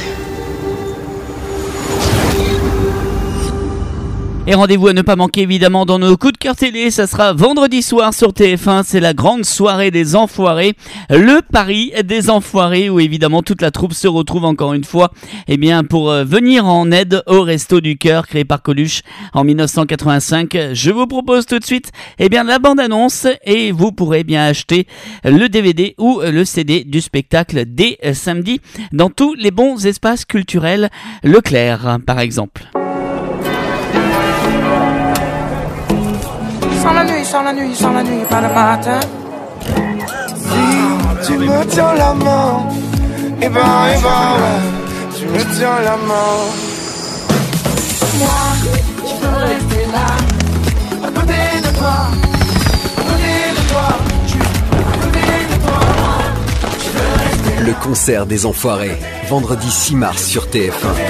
Et rendez-vous à ne pas manquer évidemment dans nos coups de cœur télé, ça sera vendredi soir sur TF1, c'est la grande soirée des enfoirés, le pari des enfoirés où évidemment toute la troupe se retrouve encore une fois pour venir en aide au Resto du Cœur créé par Coluche en 1985. Je vous propose tout de suite la bande-annonce et vous pourrez acheter le DVD ou le CD du spectacle dès samedi dans tous les bons espaces culturels Leclerc par exemple. Sans la nuit, pas le matin. Tu me tiens la main, et ben ouais, tu me tiens la main. Moi, je veux rester là, à côté de toi, à côté de toi, à côté de toi. Je veux rester là. Le concert des Enfoirés, vendredi 6 mars sur TF1.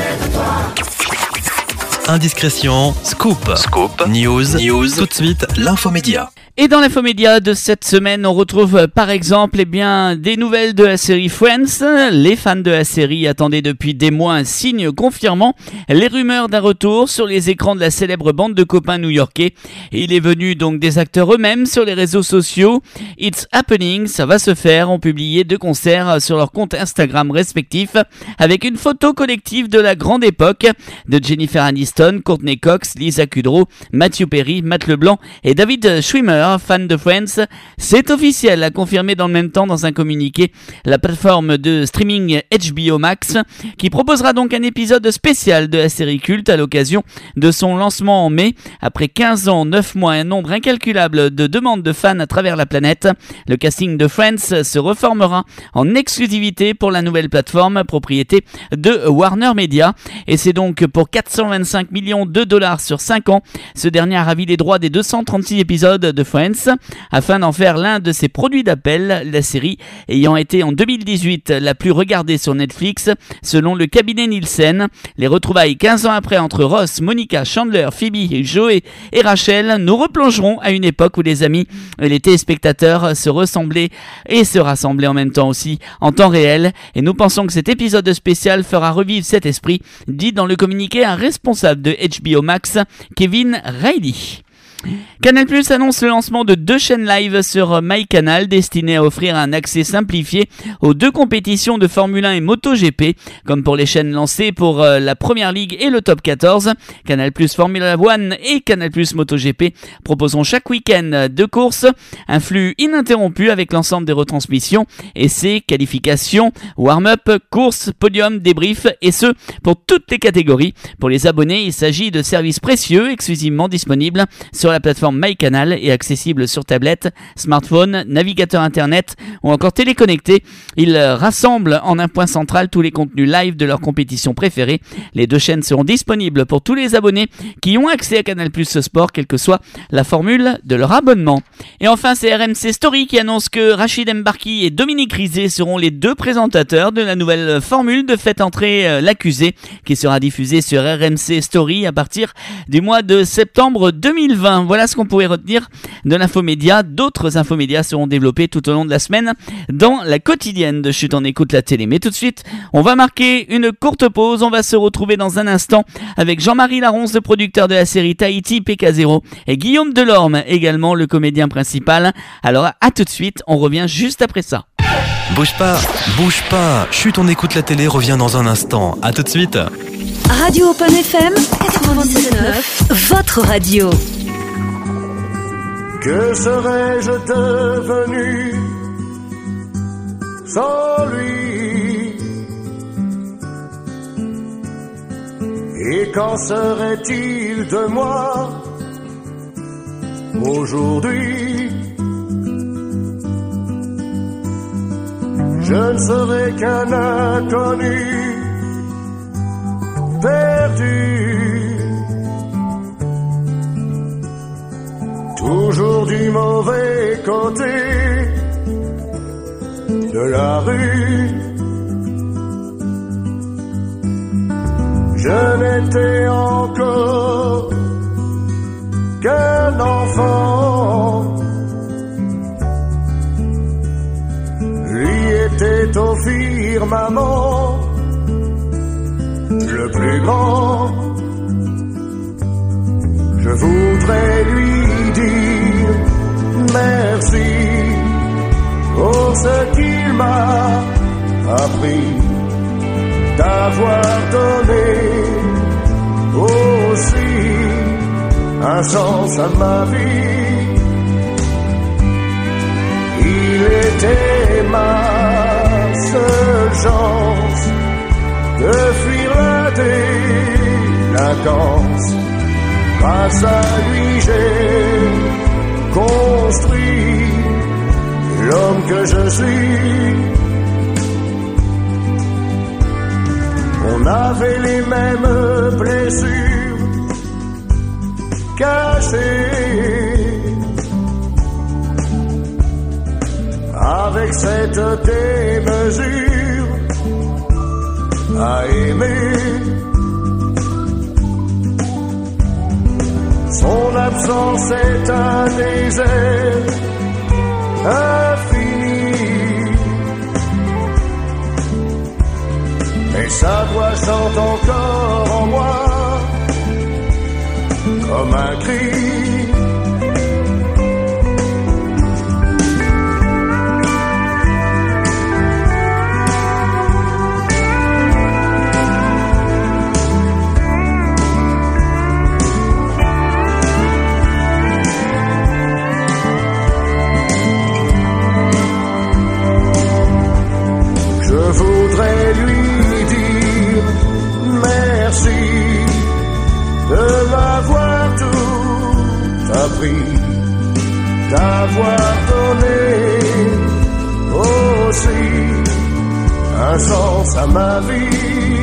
Indiscrétion, scoop, news, tout de suite, l'infomédia. Et dans l'infomédia de cette semaine, on retrouve par exemple des nouvelles de la série Friends. Les fans de la série attendaient depuis des mois un signe confirmant les rumeurs d'un retour sur les écrans de la célèbre bande de copains new-yorkais. Et il est venu donc des acteurs eux-mêmes sur les réseaux sociaux. It's happening, ça va se faire, ont publié 2 concerts sur leurs comptes Instagram respectifs avec une photo collective de la grande époque de Jennifer Aniston, Courtney Cox, Lisa Kudrow, Matthew Perry, Matt LeBlanc et David Schwimmer, fan de Friends. C'est officiel, a confirmé dans le même temps dans un communiqué la plateforme de streaming HBO Max, qui proposera donc un épisode spécial de la série culte à l'occasion de son lancement en mai. Après 15 ans, 9 mois et un nombre incalculable de demandes de fans à travers la planète, le casting de Friends se reformera en exclusivité pour la nouvelle plateforme, propriété de Warner Media. Et c'est donc pour 425 millions de dollars sur 5 ans. Ce dernier a ravi les droits des 236 épisodes de Friends afin d'en faire l'un de ses produits d'appel, la série ayant été en 2018 la plus regardée sur Netflix selon le cabinet Nielsen. Les retrouvailles 15 ans après entre Ross, Monica, Chandler, Phoebe, Joey et Rachel nous replongeront à une époque où les amis et les téléspectateurs se ressemblaient et se rassemblaient en même temps aussi en temps réel, et nous pensons que cet épisode spécial fera revivre cet esprit, dit dans le communiqué un responsable de HBO Max, Kevin Reilly. Canal+ annonce le lancement de 2 chaînes live sur MyCanal destinées à offrir un accès simplifié aux 2 compétitions de Formule 1 et MotoGP. Comme pour les chaînes lancées pour la Première Ligue et le Top 14, Canal+ Formula 1 et Canal+ MotoGP proposeront chaque week-end de course un flux ininterrompu avec l'ensemble des retransmissions, essais, qualifications, warm-up, courses, podium, débrief, et ce pour toutes les catégories. Pour les abonnés, il s'agit de services précieux exclusivement disponibles sur la plateforme MyCanal et accessible sur tablette, smartphone, navigateur internet ou encore téléconnecté. Ils rassemblent en un point central tous les contenus live de leur compétition préférée. Les 2 chaînes seront disponibles pour tous les abonnés qui ont accès à Canal+ Sport, quelle que soit la formule de leur abonnement. Et enfin, c'est RMC Story qui annonce que Rachid Mbarki et Dominique Rizet seront les 2 présentateurs de la nouvelle formule de Faites entrer l'accusé, qui sera diffusée sur RMC Story à partir du mois de septembre 2020. Voilà ce qu'on pourrait retenir de l'infomédia. D'autres infomédias seront développés tout au long de la semaine dans la quotidienne de Chut, on écoute la télé. Mais tout de suite, on va marquer une courte pause. On va se retrouver dans un instant avec Jean-Marie Laronce, le producteur de la série Tahiti PK0, et Guillaume Delorme, également le comédien principal. Alors à tout de suite, on revient juste après ça. Bouge pas. Chut, on écoute la télé revient dans un instant. À tout de suite. Radio Open FM 99.9, votre radio. Que serais-je devenu sans lui? Et qu'en serait-il de moi aujourd'hui? Je ne serais qu'un inconnu perdu, toujours du mauvais côté de la rue. Je n'étais encore qu'un enfant, lui était au firmament le plus grand. Je voudrais lui dire merci pour ce qu'il m'a appris, d'avoir donné aussi un sens à ma vie. Il était ma seule chance de fuir la délinquance. Grâce à lui j'ai construit l'homme que je suis. On avait les mêmes blessures cachées, avec cette démesure à aimer. Son absence est un désert infini, et sa voix chante encore en moi comme un cri. Je voudrais lui dire merci de m'avoir tout appris, d'avoir donné aussi un sens à ma vie.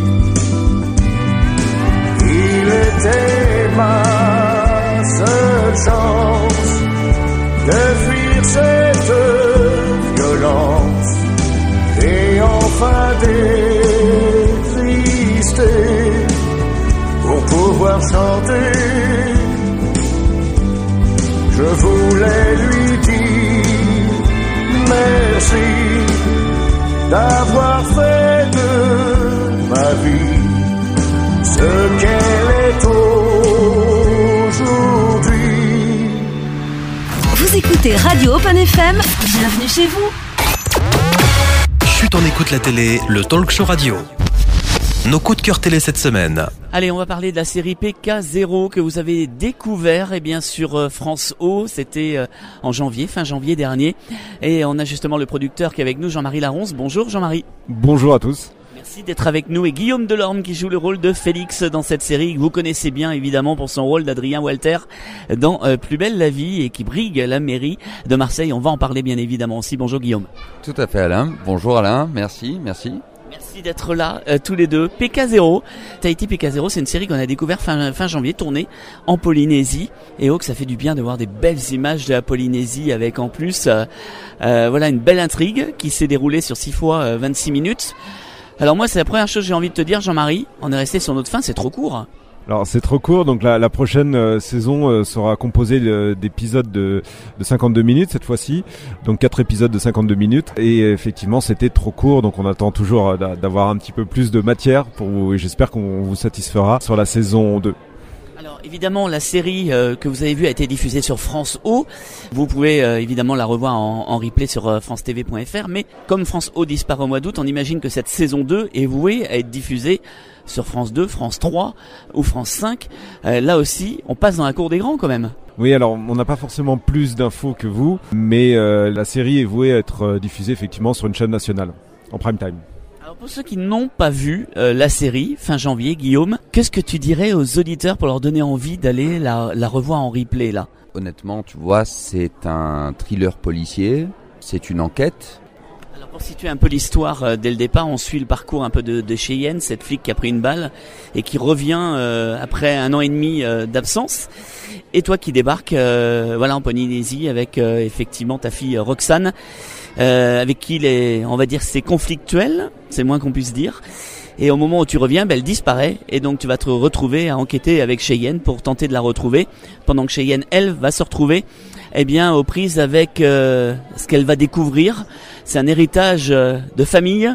Il était ma seule chance de fuir cette violence et enfin d'exister pour pouvoir chanter. Je voulais lui dire merci d'avoir fait de ma vie ce qu'elle est aujourd'hui. Vous écoutez Radio Open FM, bienvenue chez vous. Chut, on écoute la télé, le talk show radio. Nos coups de cœur télé cette semaine. Allez, on va parler de la série PK0 que vous avez découvert sur France O. C'était en janvier, fin janvier dernier. Et on a justement le producteur qui est avec nous, Jean-Marie Laronce. Bonjour Jean-Marie. Bonjour à tous. Merci d'être avec nous. Et Guillaume Delorme qui joue le rôle de Félix dans cette série que vous connaissez bien évidemment pour son rôle d'Adrien Walter dans Plus belle la vie et qui brigue la mairie de Marseille. On va en parler bien évidemment aussi. Bonjour Guillaume. Tout à fait Alain. Bonjour Alain. Merci. Merci d'être là tous les deux. PK0, Tahiti PK0, c'est une série qu'on a découvert fin janvier, tournée en Polynésie. Et que ça fait du bien de voir des belles images de la Polynésie avec en plus une belle intrigue qui s'est déroulée sur 6 fois 26 minutes. Alors moi, c'est la première chose que j'ai envie de te dire, Jean-Marie. On est resté sur notre fin, c'est trop court. Alors c'est trop court, donc la prochaine saison sera composée d'épisodes de 52 minutes cette fois-ci, donc 4 épisodes de 52 minutes, et effectivement c'était trop court, donc on attend toujours d'avoir un petit peu plus de matière pour vous, et j'espère qu'on vous satisfera sur la saison 2. Alors évidemment la série que vous avez vue a été diffusée sur France O, vous pouvez évidemment la revoir en replay sur francetv.fr, mais comme France O disparaît au mois d'août, on imagine que cette saison 2 est vouée à être diffusée sur France 2, France 3 ou France 5. Là aussi, on passe dans la cour des grands quand même. Oui, alors on n'a pas forcément plus d'infos que vous, mais la série est vouée à être diffusée effectivement sur une chaîne nationale, en prime time. Alors pour ceux qui n'ont pas vu la série, fin janvier, Guillaume, qu'est-ce que tu dirais aux auditeurs pour leur donner envie d'aller la revoir en replay là ? Honnêtement, tu vois, c'est un thriller policier, c'est une enquête. Alors pour situer un peu l'histoire, dès le départ, on suit le parcours un peu de Cheyenne, cette flic qui a pris une balle et qui revient après 1 an et demi d'absence. Et toi qui débarques en Polynésie avec effectivement ta fille Roxane, avec qui c'est conflictuel, c'est moins qu'on puisse dire. Et au moment où tu reviens, elle disparaît et donc tu vas te retrouver à enquêter avec Cheyenne pour tenter de la retrouver, pendant que Cheyenne, elle, va se retrouver aux prises avec ce qu'elle va découvrir. C'est un héritage de famille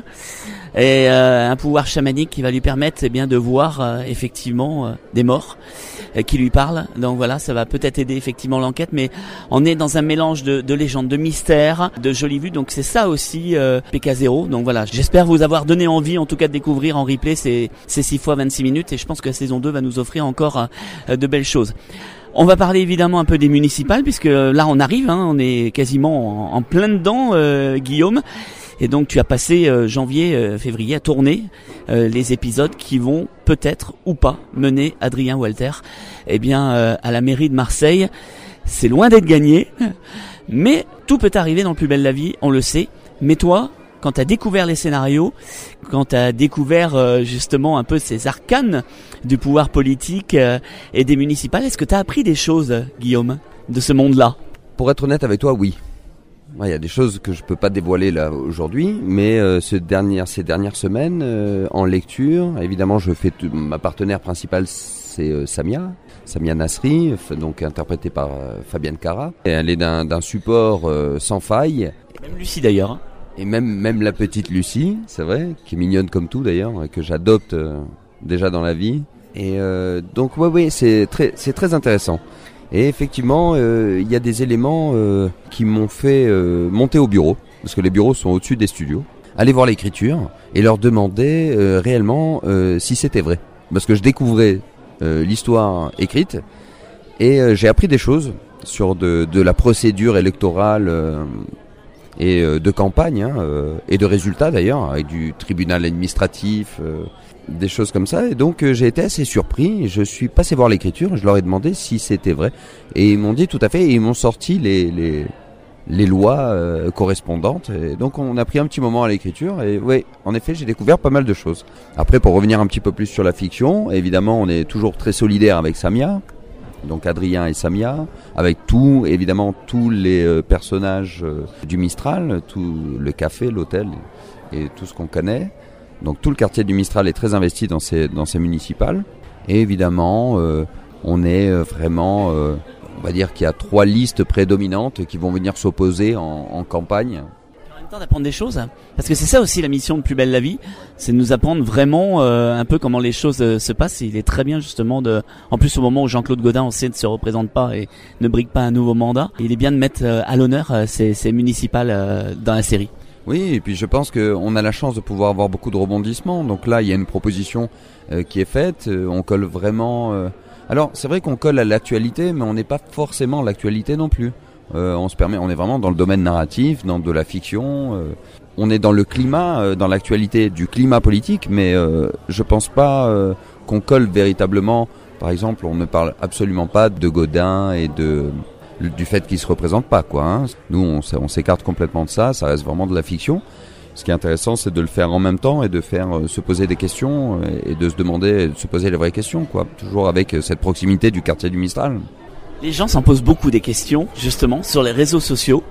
et un pouvoir chamanique qui va lui permettre de voir effectivement des morts qui lui parlent. Donc voilà, ça va peut-être aider effectivement l'enquête, mais on est dans un mélange de légendes, de mystères, de jolies vues. Donc c'est ça aussi PK0. Donc voilà, j'espère vous avoir donné envie en tout cas de découvrir en replay ces 6 fois 26 minutes et je pense que la saison 2 va nous offrir encore de belles choses. On va parler évidemment un peu des municipales puisque là on arrive, on est quasiment en plein dedans, Guillaume. Et donc tu as passé janvier, février à tourner les épisodes qui vont peut-être ou pas mener Adrien Walter à la mairie de Marseille. C'est loin d'être gagné, Mais tout peut arriver dans Plus belle la vie, on le sait. Mais toi, quand tu as découvert les scénarios, quand tu as découvert justement un peu ces arcanes du pouvoir politique et des municipales, est-ce que tu as appris des choses, Guillaume, de ce monde-là? Pour être honnête avec toi, oui. Il y a des choses que je peux pas dévoiler là aujourd'hui, mais ces dernières semaines en lecture, évidemment, ma partenaire principale, c'est Samia Nasri, donc interprétée par Fabienne Cara. Et elle est d'un support sans faille. Même Lucie d'ailleurs. Et même la petite Lucie, c'est vrai, qui est mignonne comme tout d'ailleurs, que j'adopte déjà dans la vie. Et donc ouais, c'est très intéressant. Et effectivement, il y a des éléments qui m'ont fait monter au bureau, parce que les bureaux sont au-dessus des studios, aller voir l'écriture et leur demander réellement si c'était vrai. Parce que je découvrais l'histoire écrite et j'ai appris des choses sur de la procédure électorale et de campagne et de résultats d'ailleurs, avec du tribunal administratif, des choses comme ça. Et donc j'ai été assez surpris, je suis passé voir l'écriture, je leur ai demandé si c'était vrai et ils m'ont dit tout à fait, et ils m'ont sorti les lois correspondantes, et donc on a pris un petit moment à l'écriture et oui, en effet j'ai découvert pas mal de choses. Après, pour revenir un petit peu plus sur la fiction, évidemment on est toujours très solidaire avec Samia, donc Adrien et Samia, avec évidemment tous les personnages du Mistral, tout le café, l'hôtel et tout ce qu'on connaît. Donc tout le quartier du Mistral est très investi dans ces municipales. Et évidemment, on est vraiment, on va dire qu'il y a 3 listes prédominantes qui vont venir s'opposer en campagne. En même temps d'apprendre des choses, parce que c'est ça aussi la mission de Plus belle la vie, c'est de nous apprendre vraiment un peu comment les choses se passent. Il est très bien justement en plus au moment où Jean-Claude Gaudin, on sait, ne se représente pas et ne brigue pas un nouveau mandat, il est bien de mettre à l'honneur ces municipales dans la série. Oui, et puis je pense qu'on a la chance de pouvoir avoir beaucoup de rebondissements. Donc là, il y a une proposition qui est faite. On colle vraiment... Alors, c'est vrai qu'on colle à l'actualité, mais on n'est pas forcément l'actualité non plus. On est vraiment dans le domaine narratif, dans de la fiction. On est dans le climat, dans l'actualité du climat politique, mais je pense pas qu'on colle véritablement. Par exemple, on ne parle absolument pas de Gaudin et du fait qu'il se représente pas, quoi. Hein. Nous, on s'écarte complètement de ça. Ça reste vraiment de la fiction. Ce qui est intéressant, c'est de le faire en même temps et de faire se poser des questions et de se demander, de se poser les vraies questions, quoi. Toujours avec cette proximité du quartier du Mistral. Les gens s'en posent beaucoup des questions, justement, sur les réseaux sociaux.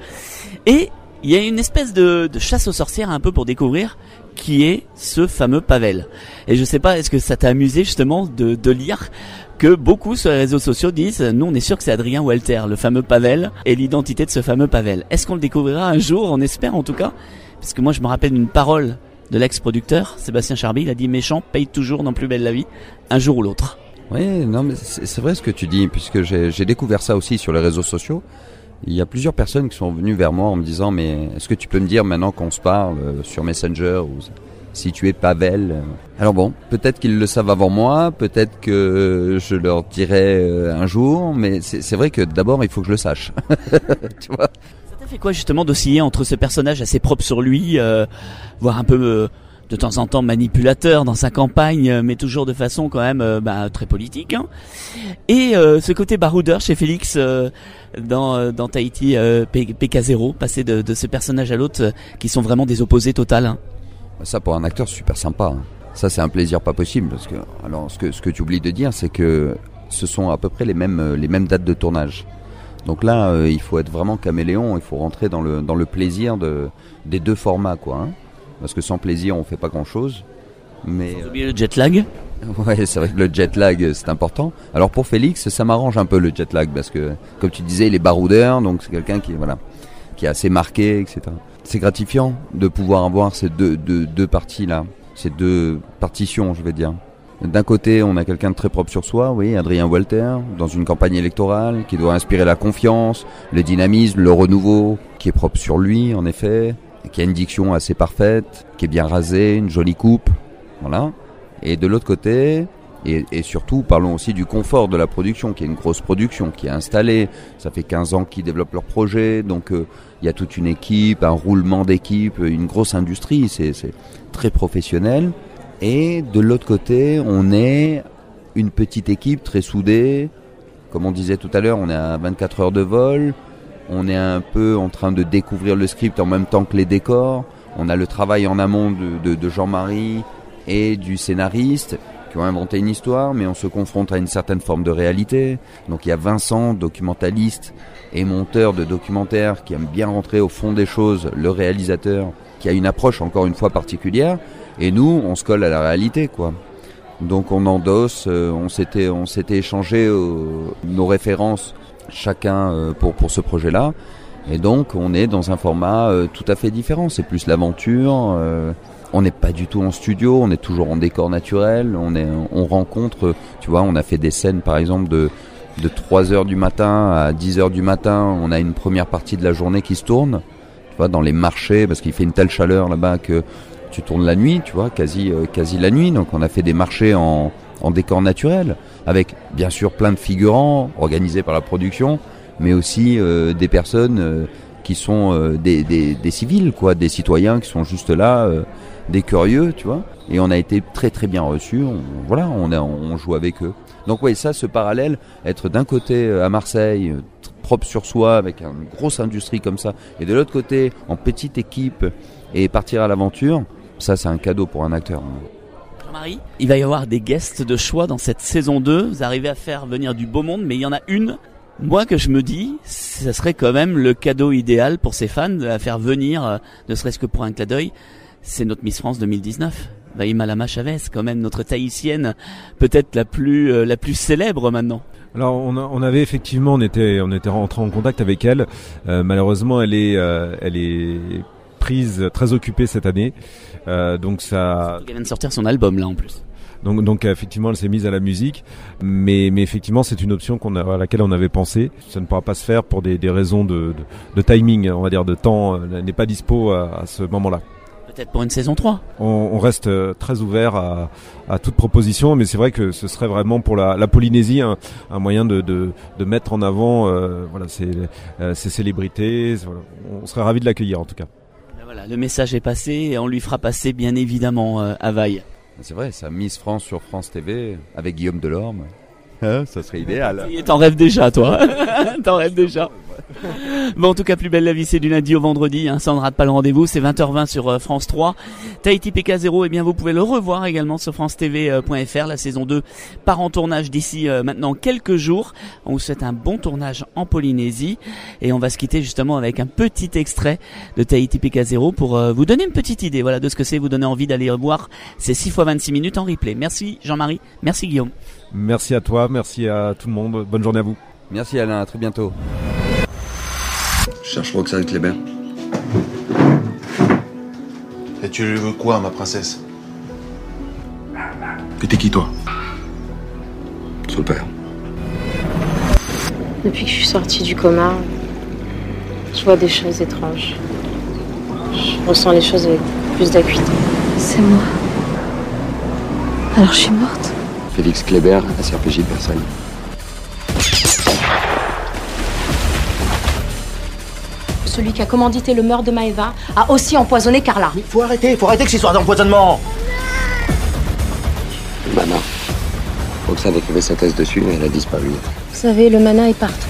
Et il y a une espèce de chasse aux sorcières un peu pour découvrir qui est ce fameux Pavel. Et je sais pas, est-ce que ça t'a amusé justement de lire que beaucoup sur les réseaux sociaux disent nous on est sûr que c'est Adrien Walter, le fameux Pavel, et l'identité de ce fameux Pavel. Est-ce qu'on le découvrira un jour, on espère en tout cas? Parce que moi je me rappelle d'une parole de l'ex-producteur, Sébastien Charby, il a dit méchant paye toujours dans Plus belle la vie, un jour ou l'autre. Oui, non mais c'est vrai ce que tu dis, puisque j'ai découvert ça aussi sur les réseaux sociaux. Il y a plusieurs personnes qui sont venues vers moi en me disant mais est-ce que tu peux me dire maintenant qu'on se parle sur Messenger ou si tu es Pavel. Alors bon, peut-être qu'ils le savent avant moi, peut-être que je leur dirai un jour, mais c'est vrai que d'abord il faut que je le sache. Tu vois. Ça t'a fait quoi justement d'osciller entre ce personnage assez propre sur lui, voire un peu de temps en temps manipulateur dans sa campagne, mais toujours de façon quand même très politique, hein, et ce côté baroudeur chez Félix dans Tahiti PK0, passer de ce personnage à l'autre qui sont vraiment des opposés total, hein. Ça, pour un acteur, c'est super sympa. Hein. Ça, c'est un plaisir pas possible. Parce que, alors, ce que tu oublies de dire, c'est que ce sont à peu près les mêmes dates de tournage. Donc là, il faut être vraiment caméléon. Il faut rentrer dans le plaisir des deux formats, quoi. Hein. Parce que sans plaisir, on fait pas grand-chose. Mais sans oublier le jet lag. Ouais, c'est vrai que le jet lag, c'est important. Alors pour Félix, ça m'arrange un peu le jet lag parce que, comme tu disais, il est baroudeur, donc c'est quelqu'un qui est assez marqué, etc. C'est gratifiant de pouvoir avoir ces deux parties-là, ces deux partitions, je vais dire. D'un côté, on a quelqu'un de très propre sur soi, oui, Adrien Walter, dans une campagne électorale, qui doit inspirer la confiance, le dynamisme, le renouveau, qui est propre sur lui, en effet, qui a une diction assez parfaite, qui est bien rasé, une jolie coupe, voilà. Et de l'autre côté, et surtout, parlons aussi du confort de la production, qui est une grosse production, qui est installée. Ça fait 15 ans qu'ils développent leur projet, donc il y a toute une équipe, un roulement d'équipe, une grosse industrie, c'est très professionnel. Et de l'autre côté, on est une petite équipe très soudée. Comme on disait tout à l'heure, on est à 24 heures de vol. On est un peu en train de découvrir le script en même temps que les décors. On a le travail en amont de Jean-Marie et du scénariste qui ont inventé une histoire, mais on se confronte à une certaine forme de réalité. Donc il y a Vincent, documentaliste et monteur de documentaires, qui aime bien rentrer au fond des choses, le réalisateur, qui a une approche encore une fois particulière, et nous, on se colle à la réalité, quoi. Donc on endosse, on s'était échangé nos références chacun pour ce projet-là, et donc on est dans un format tout à fait différent. C'est plus l'aventure. On n'est pas du tout en studio, on est toujours en décor naturel, on rencontre, tu vois, on a fait des scènes par exemple de 3h du matin à 10h du matin, on a une première partie de la journée qui se tourne, tu vois, dans les marchés, parce qu'il fait une telle chaleur là-bas que tu tournes la nuit, tu vois, quasi la nuit, donc on a fait des marchés en décor naturel, avec bien sûr plein de figurants organisés par la production, mais aussi des personnes qui sont des civils, quoi, des citoyens qui sont juste là, des curieux, tu vois, et on a été très très bien reçus, on joue avec eux. Donc ouais, ça, ce parallèle, être d'un côté à Marseille, propre sur soi, avec une grosse industrie comme ça, et de l'autre côté, en petite équipe, et partir à l'aventure, ça c'est un cadeau pour un acteur. Jean-Marie, il va y avoir des guests de choix dans cette saison 2, vous arrivez à faire venir du beau monde, mais il y en a une, moi, que je me dis, ça serait quand même le cadeau idéal pour ces fans, de la faire venir, ne serait-ce que pour un clin d'œil. C'est notre Miss France 2019, Vaïma Lama Chavez, quand même notre tahitienne, peut-être la plus célèbre maintenant. Alors on avait effectivement, on était rentré en contact avec elle. Malheureusement, elle est prise, très occupée cette année. Donc ça. Elle vient de sortir son album là en plus. Donc effectivement, elle s'est mise à la musique, mais effectivement, c'est une option à laquelle on avait pensé. Ça ne pourra pas se faire pour des raisons de timing, on va dire, de temps. Elle n'est pas dispo à ce moment-là. Peut-être pour une saison 3. On reste très ouvert à toute proposition, mais c'est vrai que ce serait vraiment pour la Polynésie un moyen de mettre en avant ces célébrités. Voilà. On serait ravis de l'accueillir en tout cas. Voilà, le message est passé et on lui fera passer bien évidemment à Vaille. C'est vrai, ça Miss France sur France TV avec Guillaume Delorme. Ça serait idéal. T'en rêves déjà, toi. T'en rêves déjà. Bon, en tout cas, Plus belle la vie, c'est du lundi au vendredi, hein, ça ne rate pas le rendez-vous, c'est 20h20 sur France 3. Tahiti PK0, eh bien vous pouvez le revoir également sur francetv.fr. La saison 2 part en tournage d'ici maintenant quelques jours. On vous souhaite un bon tournage en Polynésie et on va se quitter justement avec un petit extrait de Tahiti PK0 pour vous donner une petite idée, voilà, de ce que c'est, vous donner envie d'aller voir ces 6 x 26 minutes en replay. Merci Jean-Marie, merci Guillaume. Merci à toi, merci à tout le monde, bonne journée à vous. Merci Alain, à très bientôt. Je cherche Roxane Kléber. Et tu veux quoi, ma princesse? Que t'es qui, toi? Son père. Depuis que je suis sortie du coma, je vois des choses étranges. Je ressens les choses avec plus d'acuité. C'est moi. Alors je suis morte. Félix Kléber, SRPJ de Versailles. Celui qui a commandité le meurtre de Maëva a aussi empoisonné Carla. Mais faut arrêter que ces histoires d'empoisonnement. Mana. Roxane écrivait sa thèse dessus et elle a disparu. Vous savez, le mana est partout.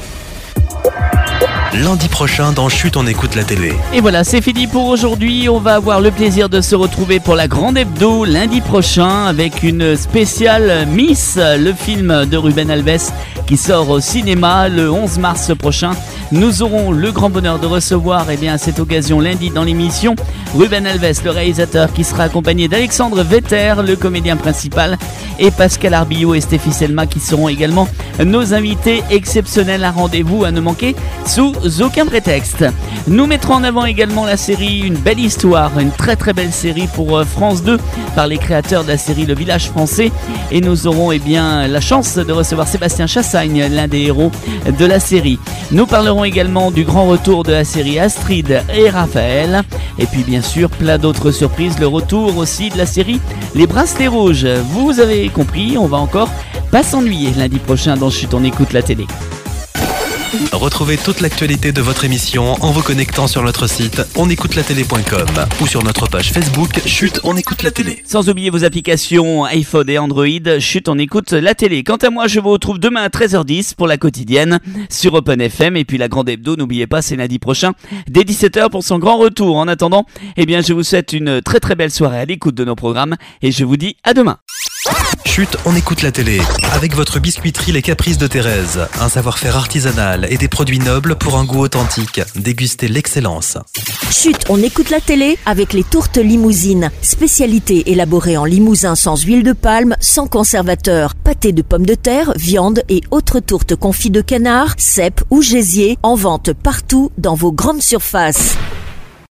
Lundi prochain, dans Chut, on écoute la télé. Et voilà, c'est fini pour aujourd'hui. On va avoir le plaisir de se retrouver pour la grande hebdo lundi prochain avec une spéciale Miss, le film de Ruben Alves qui sort au cinéma le 11 mars prochain. Nous aurons le grand bonheur de recevoir à cette occasion lundi dans l'émission Ruben Alves, le réalisateur, qui sera accompagné d'Alexandre Vetter, le comédien principal, et Pascal Arbillot et Stéphie Selma qui seront également nos invités exceptionnels. Un rendez-vous à ne manquer sous aucun prétexte. Nous mettrons en avant également la série Une belle histoire, une très très belle série pour France 2 par les créateurs de la série Le Village Français, et nous aurons la chance de recevoir Sébastien Chassagne, l'un des héros de la série. Nous parlerons également du grand retour de la série Astrid et Raphaël, et puis bien sûr plein d'autres surprises, le retour aussi de la série Les Bracelets Rouges. Vous avez compris, on va encore pas s'ennuyer lundi prochain dans Chut, on écoute la télé. Retrouvez toute l'actualité de votre émission en vous connectant sur notre site onécoutelatélé.com ou sur notre page Facebook Chut, on écoute la télé. Sans oublier vos applications iPhone et Android, Chut, on écoute la télé. Quant à moi, je vous retrouve demain à 13h10 pour la quotidienne sur Open FM. Et puis la grande hebdo, n'oubliez pas, c'est lundi prochain dès 17h pour son grand retour. En attendant, eh bien, je vous souhaite une très très belle soirée à l'écoute de nos programmes et je vous dis à demain. Chut, on écoute la télé. Avec votre biscuiterie Les Caprices de Thérèse. Un savoir-faire artisanal et des produits nobles pour un goût authentique. Dégustez l'excellence. Chut, on écoute la télé avec les tourtes limousines. Spécialité élaborée en Limousin sans huile de palme, sans conservateur. Pâté de pommes de terre, viande et autres tourtes confites de canard, cèpes ou gésier. En vente partout dans vos grandes surfaces.